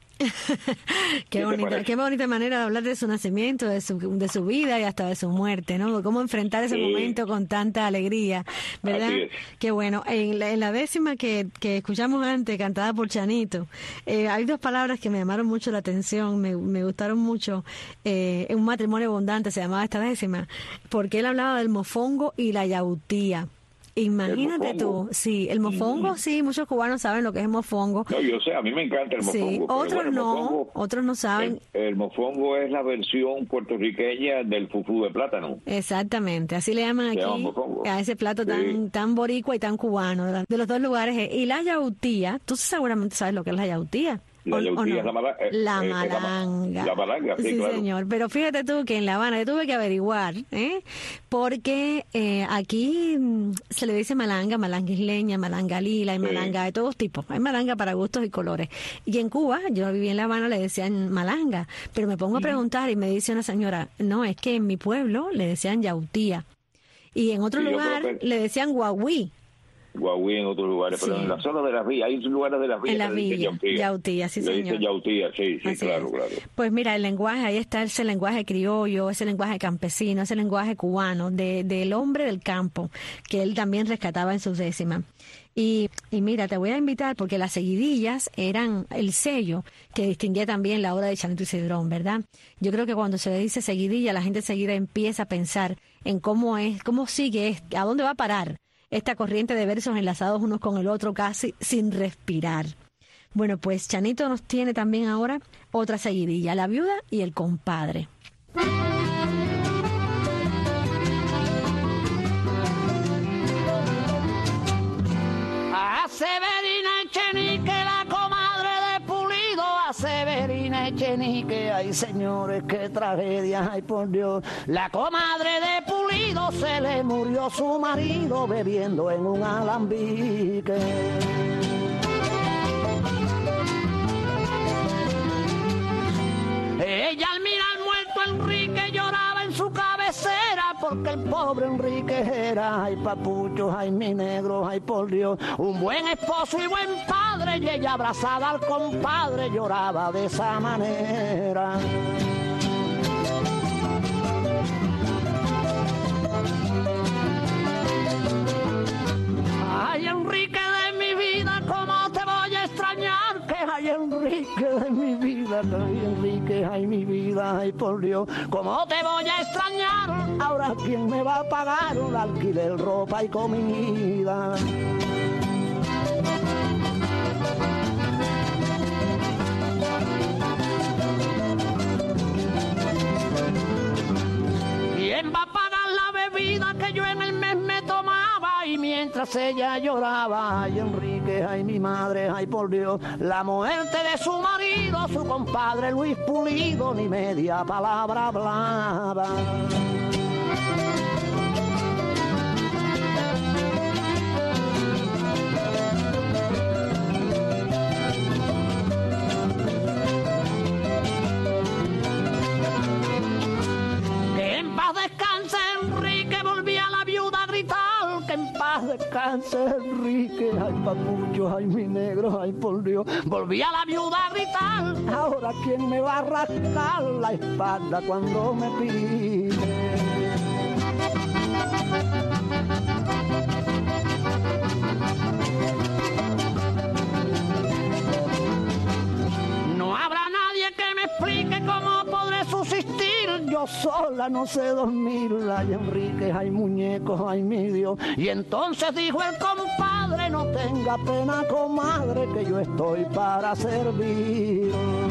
Qué bonita, qué bonita manera de hablar de su nacimiento, de su, de su vida y hasta de su muerte, ¿no? Cómo enfrentar ese sí. momento con tanta alegría, ¿verdad? Así es. Qué bueno. En la, en la décima que, que escuchamos antes, cantada por Chanito, eh, hay dos palabras que me llamaron mucho la atención, me, me gustaron mucho. Eh, un matrimonio abundante se llamaba esta décima, porque él hablaba del mofongo y la yautía. Imagínate tú, sí, el mofongo, mm. sí, muchos cubanos saben lo que es el mofongo. No, yo sé, a mí me encanta el mofongo. Sí, otros bueno, no, mofongo, otros no saben. El, el mofongo es la versión puertorriqueña del fufú de plátano. Exactamente, así le llaman aquí llama a ese plato sí. tan tan boricua y tan cubano, de los dos lugares. Y la yautía, tú seguramente sabes lo que es la yautía. La yautía es la, mala, eh, la eh, malanga. La, la malanga, sí, sí claro. señor. Pero fíjate tú que en La Habana yo tuve que averiguar, ¿eh? porque eh, aquí mm, se le dice malanga, malanga isleña, malanga lila, hay Sí. malanga de todos tipos. Hay malanga para gustos y colores. Y en Cuba, yo viví en La Habana, le decían malanga. Pero me pongo a preguntar y me dice una señora, no, es que en mi pueblo le decían yautía. Y en otro Sí, yo lugar creo que- le decían guaguí. Guaguí en otros lugares, pero Sí. en la zona de las villas, hay lugares de las villas En las que le dicen villas, yautía. yautía, sí, Le señor. dicen yautía, sí, sí, Así claro, es. claro. Pues mira, el lenguaje, ahí está ese lenguaje criollo, ese lenguaje campesino, ese lenguaje cubano, de, del hombre del campo, que él también rescataba en sus décimas. Y, y mira, te voy a invitar porque las seguidillas eran el sello que distinguía también la obra de Chanito y Cedrón, ¿verdad? Yo creo que cuando se le dice seguidilla, la gente enseguida empieza a pensar en cómo es, cómo sigue, a dónde va a parar esta corriente de versos enlazados unos con el otro casi sin respirar. Bueno, pues Chanito nos tiene también ahora otra seguidilla, La viuda y el compadre. A Severina Echenique, la comadre de Pulido, a Severina Echenique, ay señores, qué tragedia, ay por Dios. La comadre de Pulido se le murió su marido bebiendo en un alambique. Ella al mirar muerto a Enrique lloraba en su cabecera porque el pobre Enrique era, ay papuchos, ay mi negro, ay por Dios, un buen esposo y buen padre, y ella abrazada al compadre lloraba de esa manera. Ay Enrique de mi vida, cómo te voy a extrañar, que ay Enrique de mi vida, ay Enrique, ay mi vida, ay por Dios, cómo te voy a extrañar, ahora quién me va a pagar un alquiler, ropa y comida. ¿Quién va a pagar la bebida que yo en el mes me tomaba? Y mientras ella lloraba, ay Enrique, ay mi madre, ay por Dios, la muerte de su marido, su compadre Luis Pulido, ni media palabra hablaba. Que en paz descanse Enrique, volvía la viuda a gritar, que en paz descanse Enrique, ay papucho, ay mi negro, ay por Dios, volvía la viuda a gritar, ahora quién me va a rascar la espalda cuando me pide. No habrá nadie que me explique cómo podré subsistir, yo sola no sé dormir, ay Enrique, ay muñecos, ay mi Dios. Y entonces dijo el compadre, no tenga pena comadre, que yo estoy para servir.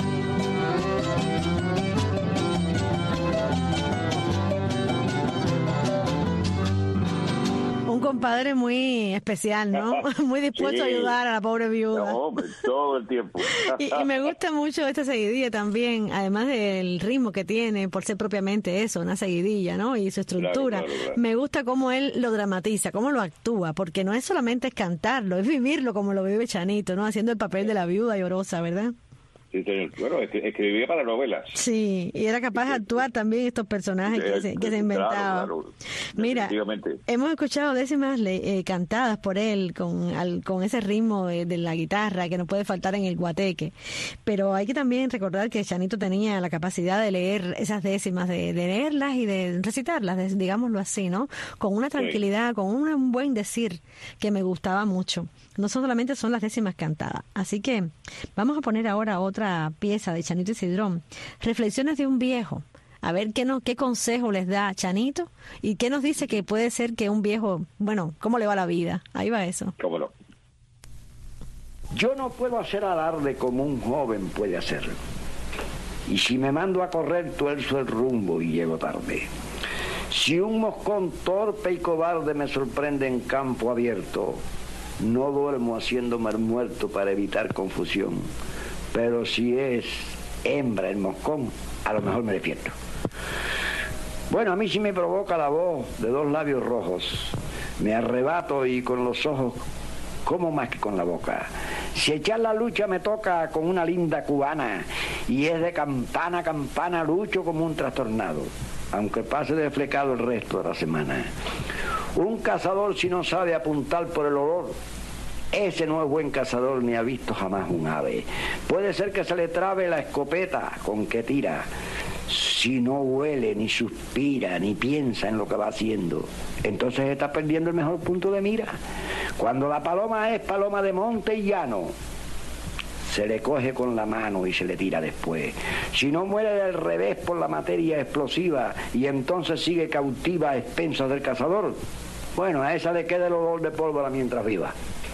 Un compadre muy especial, ¿no? Muy dispuesto Sí. a ayudar a la pobre viuda. No, hombre, todo el tiempo. Y, y me gusta mucho esta seguidilla también, además del ritmo que tiene, por ser propiamente eso, una seguidilla, ¿no? Y su estructura. Claro, claro, claro. Me gusta cómo él lo dramatiza, cómo lo actúa, porque no es solamente es cantarlo, es vivirlo como lo vive Chanito, ¿no? Haciendo el papel de la viuda llorosa, ¿verdad? Sí, señor. Bueno, es que escribía para novelas. Sí, y era capaz de actuar también estos personajes que se, que se inventaba. Claro, claro. Mira, Definitivamente. hemos escuchado décimas le- eh, cantadas por él con, al- con ese ritmo de, de la guitarra que no puede faltar en el guateque, pero hay que también recordar que Chanito tenía la capacidad de leer esas décimas, de, de leerlas y de recitarlas, de- digámoslo así, ¿no? Con una tranquilidad, con un, un buen decir que me gustaba mucho. No solamente son las décimas cantadas. Así que vamos a poner ahora otra pieza de Chanito y Cedrón. Reflexiones de un viejo. A ver qué, no, qué consejo les da Chanito y qué nos dice que puede ser que un viejo, bueno, cómo le va la vida. Ahí va eso. ¿Cómo no? Yo no puedo hacer alarde como un joven puede hacerlo. Y si me mando a correr, tuerzo el rumbo y llego tarde. Si un moscón torpe y cobarde me sorprende en campo abierto, no duermo haciéndome el muerto para evitar confusión. pero si es hembra el moscón, a lo mejor me despierto. Bueno, a mí sí me provoca la voz de dos labios rojos. Me arrebato y con los ojos como más que con la boca. Si echar la lucha me toca con una linda cubana y es de campana a campana lucho como un trastornado, aunque pase desflecado el resto de la semana. Un cazador si no sabe apuntar por el olor, ese no es buen cazador ni ha visto jamás un ave. Puede ser que se le trabe la escopeta con que tira, si no huele, ni suspira, ni piensa en lo que va haciendo, entonces está perdiendo el mejor punto de mira. Cuando la paloma es paloma de monte y llano, se le coge con la mano y se le tira después. Si no muere del revés por la materia explosiva y entonces sigue cautiva a expensas del cazador, bueno, a esa le queda el olor de pólvora mientras viva.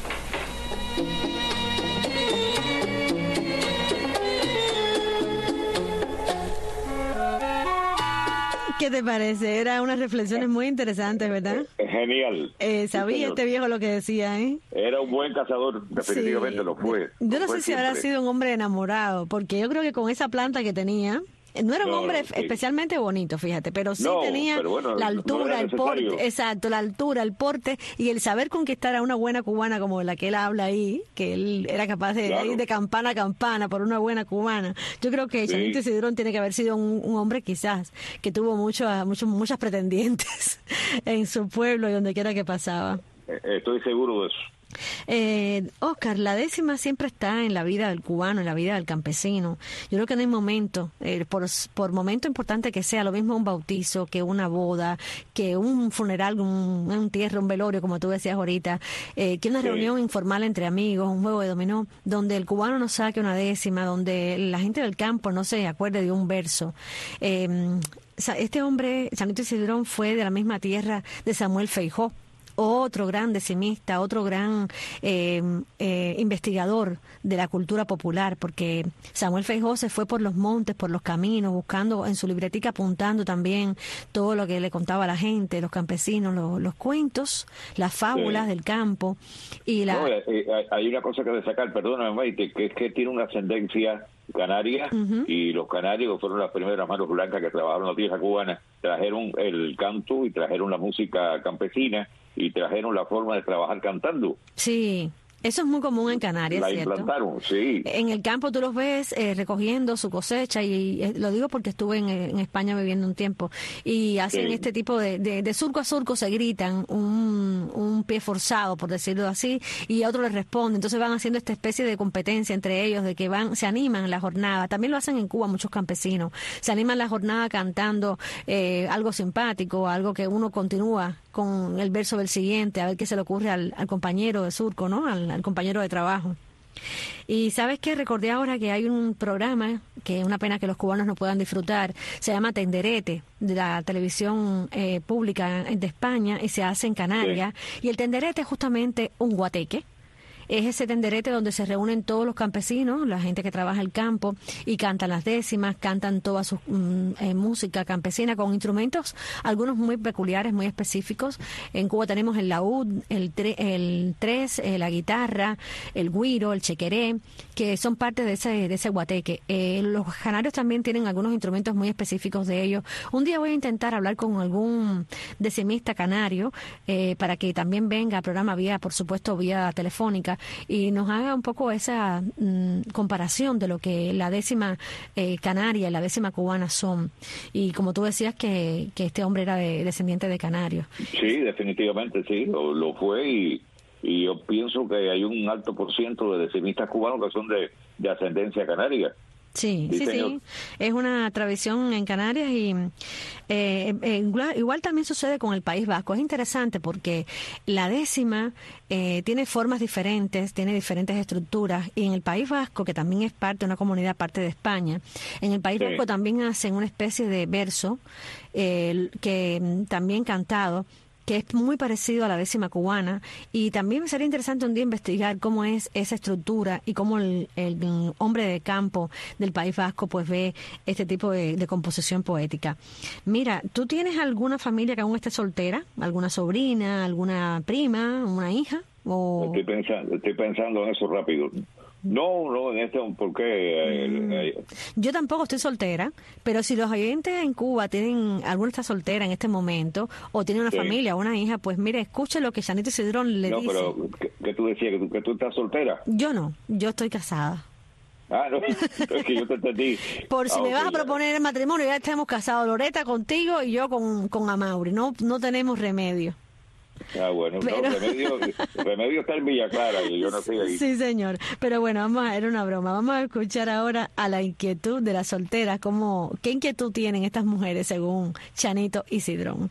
¿Qué te parece? Eran unas reflexiones muy interesantes, ¿verdad? Genial. Eh, sabía sí, este viejo lo que decía, ¿eh? Era un buen cazador, definitivamente sí. Lo fue. Yo no lo fue sé si siempre. habrá sido un hombre enamorado, porque yo creo que con esa planta que tenía... No era un no, hombre sí. especialmente bonito, fíjate, pero sí no, tenía pero bueno, la altura, no el porte, exacto, la altura, el porte y el saber conquistar a una buena cubana como la que él habla ahí, que él era capaz de claro. ir de campana a campana por una buena cubana. Yo creo que sí. Chanito Isidrón tiene que haber sido un, un hombre quizás que tuvo mucho, mucho, muchas pretendientes en su pueblo y donde quiera que pasaba. Estoy seguro de eso. Eh, Oscar, la décima siempre está en la vida del cubano, en la vida del campesino. Yo creo que no hay momento, eh, por, por momento importante que sea, lo mismo un bautizo, que una boda, que un funeral, un, un entierro, un velorio, como tú decías ahorita, eh, que una sí. reunión informal entre amigos, un juego de dominó, donde el cubano no saque una décima, donde la gente del campo no se acuerde de un verso. Eh, este hombre, Chanito Isidrón, fue de la misma tierra de Samuel Feijó, otro gran decimista, otro gran eh, eh, investigador de la cultura popular, porque Samuel Feijó se fue por los montes, por los caminos, buscando en su libretica, apuntando también todo lo que le contaba a la gente, los campesinos, los, los cuentos, las fábulas sí. del campo. Y la... no, eh, hay una cosa que destacar, perdóname, Maite, que es que tiene una ascendencia canaria uh-huh. y los canarios fueron las primeras manos blancas que trabajaron en la tierra cubana, trajeron el canto y trajeron la música campesina y trajeron la forma de trabajar cantando. Sí. Eso es muy común en Canarias, la ¿cierto? implantaron, sí. En el campo tú los ves eh, recogiendo su cosecha y, y eh, lo digo porque estuve en, en España viviendo un tiempo y hacen sí. este tipo de, de, de surco a surco, se gritan un, un pie forzado, por decirlo así, y a otro les responde. Entonces van haciendo esta especie de competencia entre ellos, de que van, se animan la jornada. También lo hacen en Cuba muchos campesinos. Se animan la jornada cantando eh, algo simpático, algo que uno continúa con el verso del siguiente, a ver qué se le ocurre al, al compañero de surco, ¿no? Al, al compañero de trabajo. Y ¿sabes qué? Recordé ahora que hay un programa que es una pena que los cubanos no puedan disfrutar, se llama Tenderete, de la televisión eh, pública de España, y se hace en Canarias, sí. y el tenderete es justamente un guateque. Es ese tenderete donde se reúnen todos los campesinos, la gente que trabaja el campo, y cantan las décimas, cantan toda su mm, eh, música campesina con instrumentos, algunos muy peculiares, muy específicos. En Cuba tenemos el laúd, el, tre el tres, eh, la guitarra, el güiro, el chequeré, que son parte de ese, de ese guateque. Eh, los canarios también tienen algunos instrumentos muy específicos de ellos. Un día voy a intentar hablar con algún decimista canario eh, para que también venga al programa vía, por supuesto, vía telefónica, y nos haga un poco esa mmm, comparación de lo que la décima eh, canaria y la décima cubana son. Y como tú decías que, que este hombre era de, descendiente de canarios. Sí, definitivamente sí, lo, lo fue y, y yo pienso que hay un alto por ciento de decimistas cubanos que son de, de ascendencia canaria. Sí, sí, sí, sí, es una tradición en Canarias y eh, eh, igual, igual también sucede con el País Vasco. Es interesante porque la décima eh, tiene formas diferentes, tiene diferentes estructuras, y en el País Vasco, que también es parte de una comunidad, parte de España, en el País sí. Vasco también hacen una especie de verso eh, que también cantado, que es muy parecido a la décima cubana, y también sería interesante un día investigar cómo es esa estructura y cómo el, el hombre de campo del País Vasco pues ve este tipo de, de composición poética. Mira, ¿tú tienes alguna familia que aún esté soltera? ¿Alguna sobrina, alguna prima, una hija? O... Estoy pensando, estoy pensando en eso rápido. No, no, en este, ¿por qué? Mm. Yo tampoco estoy soltera, pero si los oyentes en Cuba tienen, alguna está soltera en este momento, o tiene una Sí. familia o una hija, pues mire, escuche lo que Chanito Cidrón le No, dice. pero que, que tú decías que tú, que tú estás soltera. Yo no, yo estoy casada. Ah, no, es que yo te entendí. Por si Ah, me ok, vas a ya. proponer el matrimonio, ya estamos casados, Loreta contigo y yo con, con Amaury, no, no tenemos remedio. Ah, bueno, Pero- no, remedio, remedio está en Villa Clara y yo no estoy ahí. Sí, señor. Pero bueno, vamos a ver una broma. Vamos a escuchar ahora a la inquietud de las solteras. Cómo, ¿qué inquietud tienen estas mujeres según Chanito y Cidrón?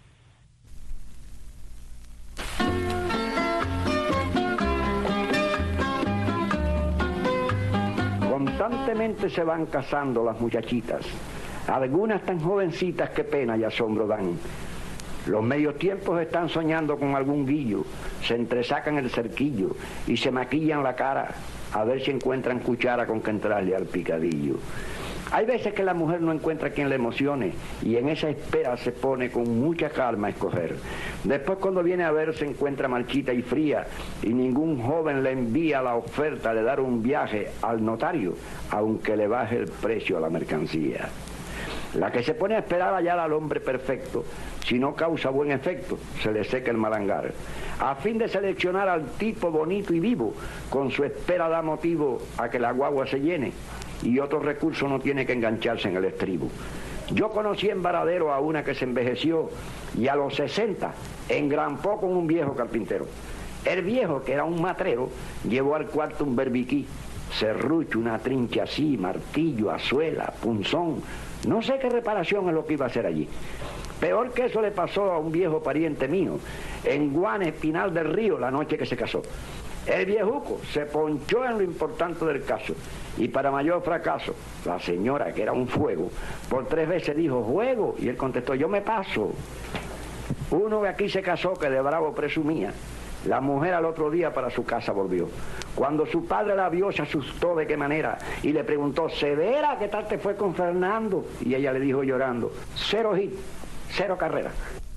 Constantemente se van casando las muchachitas, algunas tan jovencitas que pena y asombro dan. Los medios tiempos están soñando con algún guillo, se entresacan el cerquillo y se maquillan la cara a ver si encuentran cuchara con que entrarle al picadillo. Hay veces que la mujer no encuentra quien le emocione y en esa espera se pone con mucha calma a escoger. Después cuando viene a ver se encuentra marchita y fría y ningún joven le envía la oferta de dar un viaje al notario, aunque le baje el precio a la mercancía. La que se pone a esperar hallar al hombre perfecto, si no causa buen efecto, se le seca el malangar. A fin de seleccionar al tipo bonito y vivo, con su espera da motivo a que la guagua se llene y otro recurso no tiene que engancharse en el estribo. Yo conocí en Varadero a una que se envejeció y a los sesenta engrampó con un viejo carpintero. El viejo, que era un matrero, llevó al cuarto un berbiquí, serrucho, una trincha así, martillo, azuela, punzón. No sé qué reparación es lo que iba a hacer allí. Peor que eso le pasó a un viejo pariente mío, en Guane, Espinal del Río, la noche que se casó. El viejuco se ponchó en lo importante del caso y para mayor fracaso, la señora, que era un fuego, por tres veces dijo juego y él contestó yo me paso. Uno que aquí se casó que de bravo presumía, la mujer al otro día para su casa volvió. Cuando su padre la vio se asustó de qué manera y le preguntó, ¿Severa, qué tal te fue con Fernando? Y ella le dijo llorando, cero hit, cero carrera.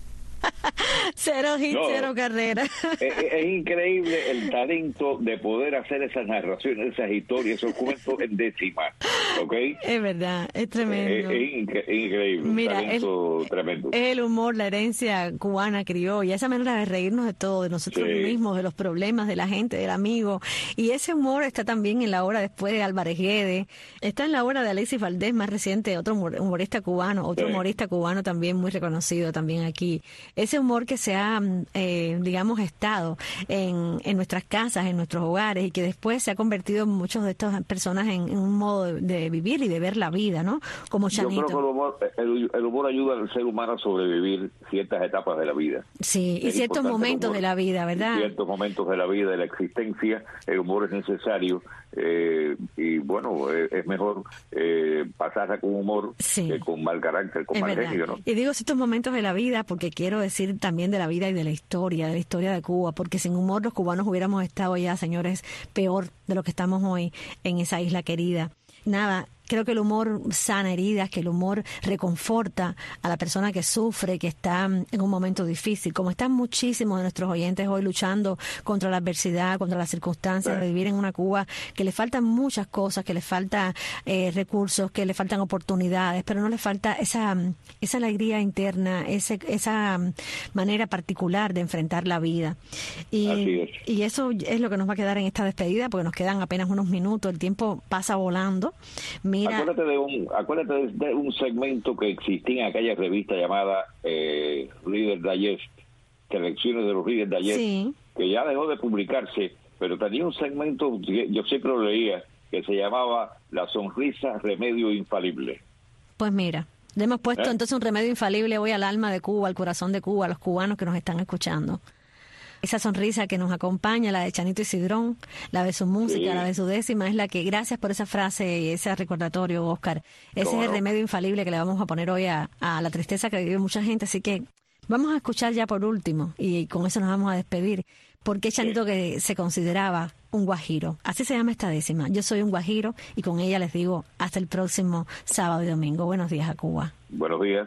Cero hit, No. cero carrera. Es, es increíble el talento de poder hacer esas narraciones, esas historias, esos cuentos en décimas, ¿ok? Es verdad, es Es, tremendo. es incre- es increíble, un Mira, talento tremendo. Es el humor, la herencia cubana criolla, esa manera de reírnos de todo, de nosotros Sí. mismos, de los problemas de la gente, del amigo. Y ese humor está también en la obra después de Álvarez Guedes, está en la obra de Alexis Valdés, más reciente, otro humor- humorista cubano, otro Sí. humorista cubano también muy reconocido también aquí. Ese humor que se ha, eh, digamos, estado en, en nuestras casas, en nuestros hogares, y que después se ha convertido en muchos de estas personas en, en un modo de, de vivir y de ver la vida, ¿no? Como Yo creo Chanito. que el humor, el, el humor ayuda al ser humano a sobrevivir ciertas etapas de la vida. Sí, y Es ciertos importante el momentos humor. de la vida, ¿verdad? En ciertos momentos de la vida, de la existencia, el humor es necesario eh, y bueno, eh, es mejor eh, pasarla con humor Sí. que con mal carácter, con Es mal verdad. genio, ¿no? Y digo ciertos momentos de la vida porque quiero decir también de la vida y de la historia, de la historia de Cuba, porque sin humor los cubanos hubiéramos estado ya, señores, peor de lo que estamos hoy en esa isla querida. Nada, creo que el humor sana heridas, que el humor reconforta a la persona que sufre, que está en un momento difícil, como están muchísimos de nuestros oyentes hoy luchando contra la adversidad, contra las circunstancias de vivir en una Cuba que le faltan muchas cosas, que le faltan eh, recursos, que le faltan oportunidades, pero no le falta esa, esa alegría interna, ese, esa manera particular de enfrentar la vida. Y, Así es. y eso es lo que nos va a quedar en esta despedida, porque nos quedan apenas unos minutos, el tiempo pasa volando. Mira, Acuérdate de un acuérdate de, de un segmento que existía en aquella revista llamada eh, Reader Digest, selecciones de los Reader Digest, Sí. que ya dejó de publicarse, pero tenía un segmento, que yo siempre lo leía, que se llamaba La sonrisa remedio infalible. pues mira, le hemos puesto ¿Eh? entonces un remedio infalible hoy al alma de Cuba, al corazón de Cuba, a los cubanos que nos están escuchando. Esa sonrisa que nos acompaña, la de Chanito y Cidrón, la de su música, Sí. la de su décima, es la que, gracias por esa frase y ese recordatorio, Oscar, ese ¿Cómo es el no? remedio infalible que le vamos a poner hoy a, a la tristeza que vive mucha gente. Así que vamos a escuchar ya por último, y con eso nos vamos a despedir, porque Chanito que se consideraba un guajiro. Así se llama esta décima. Yo soy un guajiro y con ella les digo hasta el próximo sábado y domingo. Buenos días a Cuba. Buenos días.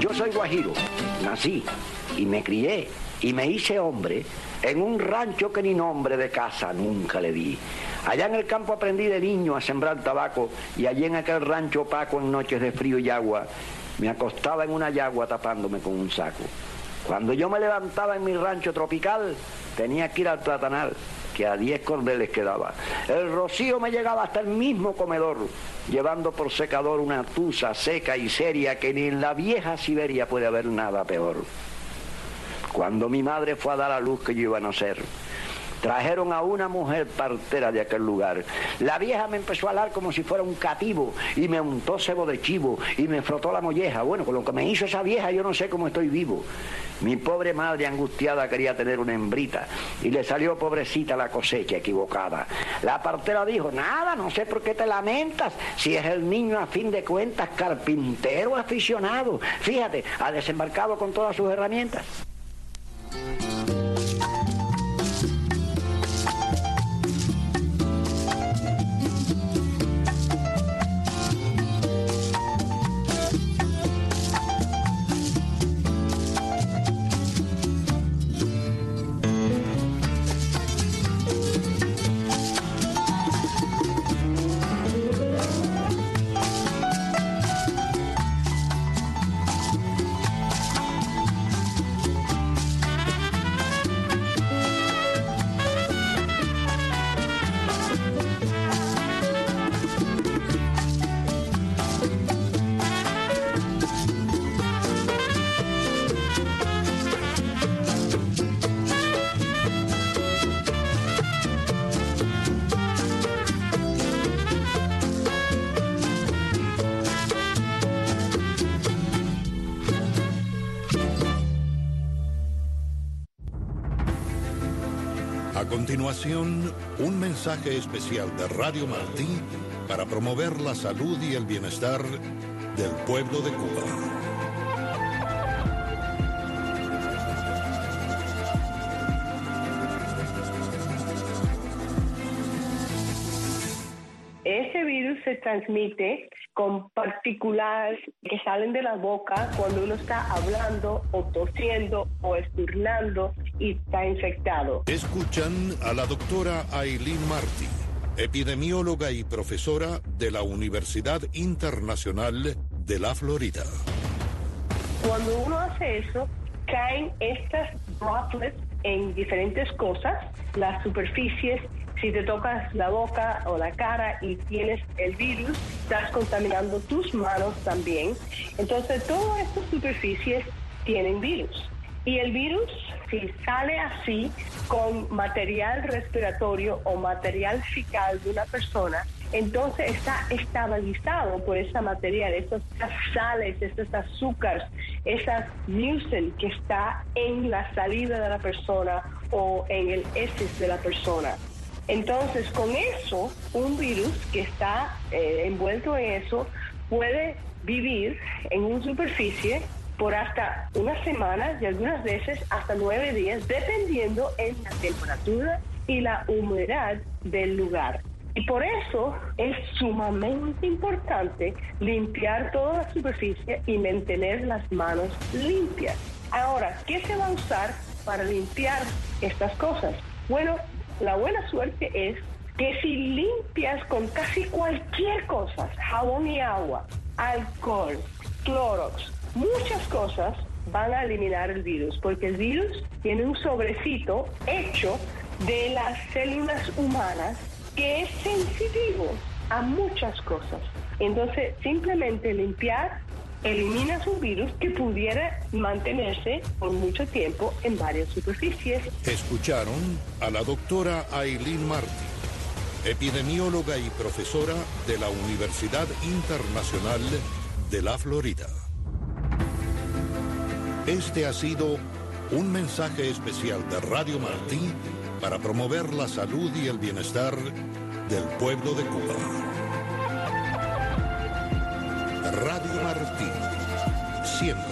Yo soy guajiro, nací y me crié y me hice hombre en un rancho que ni nombre de casa nunca le di. Allá en el campo aprendí de niño a sembrar tabaco y allí en aquel rancho opaco en noches de frío y agua me acostaba en una yagua tapándome con un saco. Cuando yo me levantaba en mi rancho tropical tenía que ir al platanal, que a diez cordeles quedaba. El rocío me llegaba hasta el mismo comedor, llevando por secador una tusa seca y seria que ni en la vieja Siberia puede haber nada peor. Cuando mi madre fue a dar a luz que yo iba a nacer, trajeron a una mujer partera de aquel lugar. La vieja me empezó a hablar como si fuera un cativo y me untó cebo de chivo y me frotó la molleja. Bueno, con lo que me hizo esa vieja yo no sé cómo estoy vivo. Mi pobre madre angustiada quería tener una hembrita y le salió pobrecita la cosecha equivocada. La partera dijo, nada, no sé por qué te lamentas, si es el niño a fin de cuentas carpintero aficionado. Fíjate, ha desembarcado con todas sus herramientas. A continuación, un mensaje especial de Radio Martí para promover la salud y el bienestar del pueblo de Cuba. Ese virus se transmite con partículas que salen de la boca cuando uno está hablando o tosiendo o esturnando y está infectado. Escuchan a la doctora Ailín Martí, epidemióloga y profesora de la Universidad Internacional de la Florida. Cuando uno hace eso, caen estas droplets en diferentes cosas, las superficies. Si te tocas la boca o la cara y tienes el virus, estás contaminando tus manos también. Entonces, todas estas superficies tienen virus. Y el virus, si sale así, con material respiratorio o material fecal de una persona, entonces está estabilizado por ese material, esas sales, esos azúcares, esas mucin que está en la saliva de la persona o en el heces de la persona. Entonces, con eso, un virus que está eh, envuelto en eso puede vivir en una superficie por hasta una semana y algunas veces hasta nueve días, dependiendo en la temperatura y la humedad del lugar. Y por eso es sumamente importante limpiar toda la superficie y mantener las manos limpias. Ahora, ¿qué se va a usar para limpiar estas cosas? Bueno, la buena suerte es que si limpias con casi cualquier cosa, jabón y agua, alcohol, Clorox, muchas cosas van a eliminar el virus, porque el virus tiene un sobrecito hecho de las células humanas que es sensitivo a muchas cosas. Entonces, simplemente limpiar eliminas un virus que pudiera mantenerse por mucho tiempo en varias superficies. Escucharon a la doctora Ailín Martí, epidemióloga y profesora de la Universidad Internacional de la Florida. Este ha sido un mensaje especial de Radio Martí para promover la salud y el bienestar del pueblo de Cuba. Radio Martí, siempre